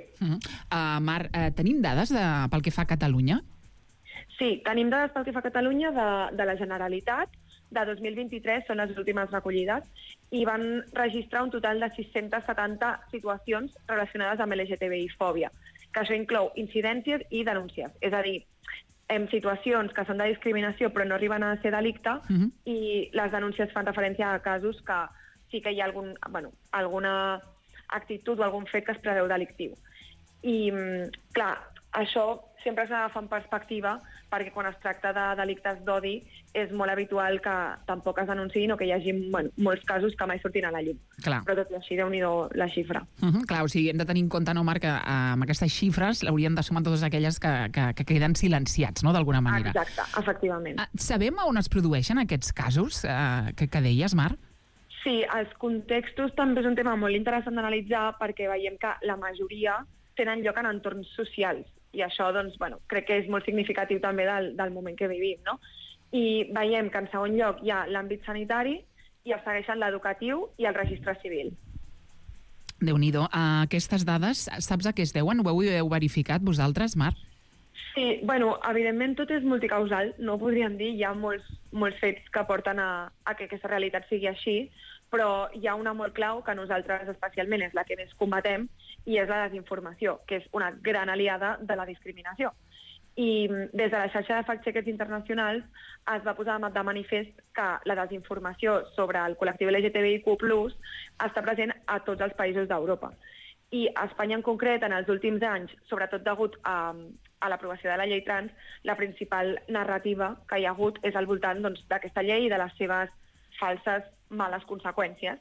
Mar, tenim dades pel que fa a Catalunya? Sí, tenim dades pel que fa a Catalunya de la Generalitat. De 2023 són les últimes recollides i van registrar un total de 670 situacions relacionades amb LGTBI-fòbia, que això inclou incidències i denúncies. És a dir, situacions que són de discriminació però no arriben a ser delicte i les denúncies fan referència a casos que sí que hi ha alguna actitud o algun fet que es preveu delictiu. I, clar, això sempre s'ha d'agafar en perspectiva perquè quan es tracta de delictes d'odi és molt habitual que tampoc es denunciïn o que hi hagi molts casos que mai surtin a la llum. Clar. Però tot i així, déu-n'hi-do la xifra. Clar, o sigui, hem de tenir en compte, no, Marc, que amb aquestes xifres l'haurien de sumar totes aquelles que queden silenciats, no?, d'alguna manera. Exacte, efectivament. Sabem on es produeixen aquests casos que deies, Marc? Sí, els contextos també és un tema molt interessant d'analitzar perquè veiem que la majoria tenen lloc en entorns socials i això, doncs, crec que és molt significatiu també del moment que vivim, no? I veiem que en segon lloc hi ha l'àmbit sanitari i es segueixen l'educatiu i el registre civil. Déu-n'hi-do. Aquestes dades, saps a què es deuen? Ho heu verificat vosaltres, Marc? Sí, evidentment tot és multicausal, no ho podríem dir, hi ha molts fets que porten a que aquesta realitat sigui així, però hi ha una molt clau que nosaltres especialment és la que més combatem i és la desinformació, que és una gran aliada de la discriminació. I des de la xarxa de fact-checkers internacionals es va posar de manifest que la desinformació sobre el col·lectiu LGTBIQ+ està present a tots els països d'Europa. I a Espanya en concret, en els últims anys, sobretot degut a l'aprovació de la llei trans, la principal narrativa que hi ha hagut és al voltant d'aquesta llei i de les seves falses males conseqüències.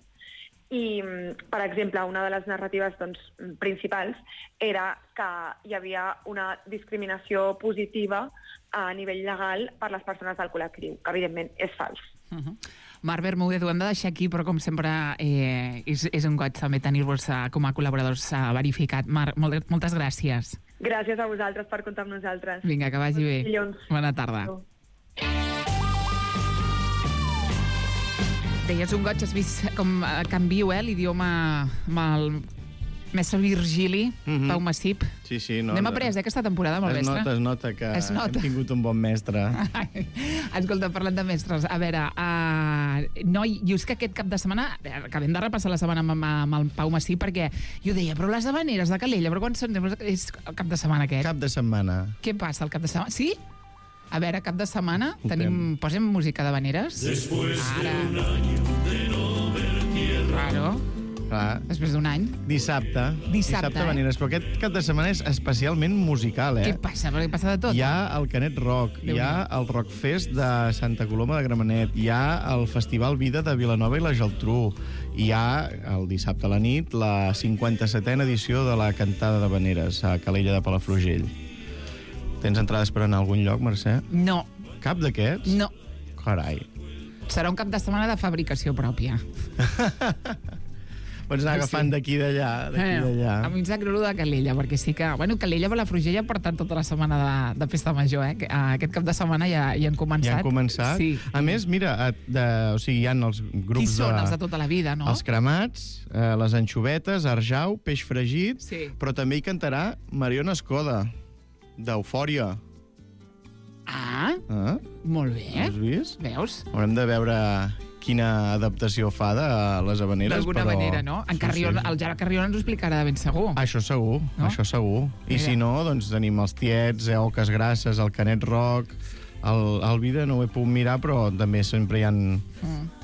I, per exemple, una de les narratives principals era que hi havia una discriminació positiva a nivell legal per les persones del col·lectiu, que evidentment és fals. Marc Bermúdez, ho hem de deixar aquí, però com sempre és un goig també tenir-vos com a col·laboradors verificat. Marc, moltes gràcies. Gràcies a vosaltres per comptar amb nosaltres. Vinga, que vagi bé. Bona tarda. Deies un goig, has vist com canvio l'idioma amb el mestre Virgili, Pau Massip. Sí. N'hem après aquesta temporada amb el mestre. Es nota que hem tingut un bon mestre. Escolta, parlant de mestres, a veure, noi, jo és que aquest cap de setmana, acabem de repassar la setmana amb el Pau Massip, perquè jo deia, però les Havaneres de Calella, però quan són? És el cap de setmana aquest. Cap de setmana. Què passa el cap de setmana? Sí? A veure, cap de setmana posem música d'Havaneres? Ara. Claro. Després d'un any. Dissabte Havaneres. Però aquest cap de setmana és especialment musical, Què passa? Perquè passa de tot. Hi ha el Canet Rock, hi ha el Rockfest de Santa Coloma de Gramenet, hi ha el Festival Vida de Vilanova i la Geltrú, hi ha el dissabte a la nit la 57a edició de la Cantada d'Havaneres a Calella de Palafrugell. Tens entrades per anar a algun lloc, Mercè? No. Cap d'aquests? No. Carai. Serà un cap de setmana de fabricació pròpia. Pots anar agafant d'aquí i d'allà, A mi em sap greu de Calella, perquè sí que... Calella i Palafrugell ja porten tota la setmana de festa major, Aquest cap de setmana ja han començat. Ja han començat? Sí. A més, mira, hi ha els grups... Qui són els de tota la vida, no? Els cremats, les anxovetes, arjau, peix fregit, però també hi cantarà Mariona Escoda, d'Eufòria. Molt bé. Has vist? Veus? Haurem de veure quina adaptació fa de les Havaneres. D'alguna manera, no? El Gerard Carrion ens ho explicarà de ben segur. Això segur, això segur. I si no, doncs tenim els Tiets, Oques Grasses, el Canet Rock, el Vida no ho he pogut mirar, però també sempre hi ha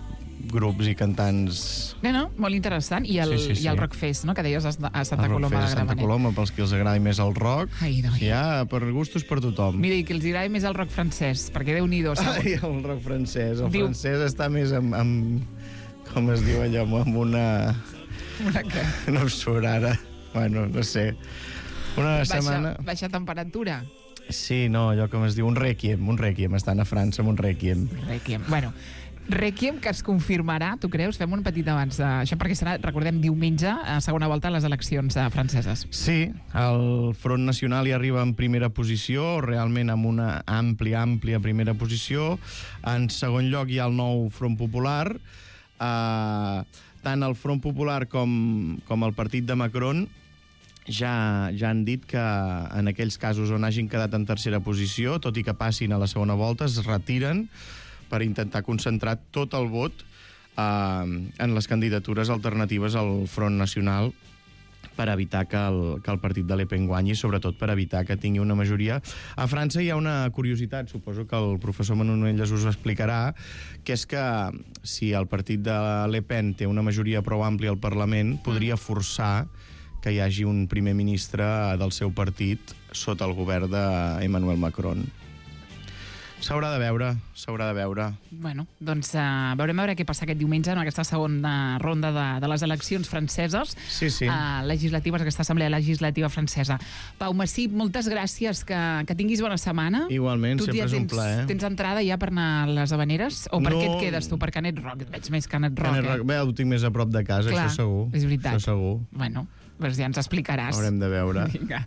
grups i cantants... No, molt interessant. I el, Sí. i el Rockfest, no?, que deies a Santa El Coloma de Rockfest, Santa Gramenet. Coloma, pels que els agradi més el rock. Ai, noi. Hi ha per gustos per tothom. Mira, i que els agradi més el rock francès, perquè Déu-n'hi-do. Ai, el rock francès. El Diu- francès està més amb com es diu allò, amb una... Una què? No em surt ara. Bueno, no sé. Una setmana... Baixa temperatura. Sí, no, allò com es diu, un rèquiem. Estan a França amb un rèquiem. Rèquiem. Bueno, Rèquiem que es confirmarà, tu creus? Fem un petit abans d'això, perquè serà, recordem, diumenge, a segona volta a les eleccions franceses. Sí, el Front Nacional hi arriba en primera posició, realment amb una àmplia primera posició. En segon lloc hi ha el nou Front Popular. Tant el Front Popular com el partit de Macron ja han dit que en aquells casos on hagin quedat en tercera posició, tot i que passin a la segona volta, es retiren per intentar concentrar tot el vot en les candidatures alternatives al Front Nacional per evitar que el partit de Le Pen guanyi, sobretot per evitar que tingui una majoria. A França hi ha una curiositat, suposo que el professor Manonelles us ho explicarà, que és que si el partit de Le Pen té una majoria prou àmplia al Parlament, podria forçar que hi hagi un primer ministre del seu partit sota el govern d'Emmanuel Macron. S'haurà de veure. Bueno, doncs veurem a veure què passa aquest diumenge en aquesta segona ronda de les eleccions franceses. Sí. Legislatives, aquesta assemblea legislativa francesa. Pau Massip, moltes gràcies, que tinguis bona setmana. Igualment, tu sempre és un plaer. Tens entrada ja per anar a les Havaneres? O per què et quedes tu? Per Canet Rock? Et veig més Canet Rock. Bé, ho tinc més a prop de casa, Clar, això segur. és veritat. Això segur. Bueno, doncs ja ens explicaràs. Haurem de veure. Vinga.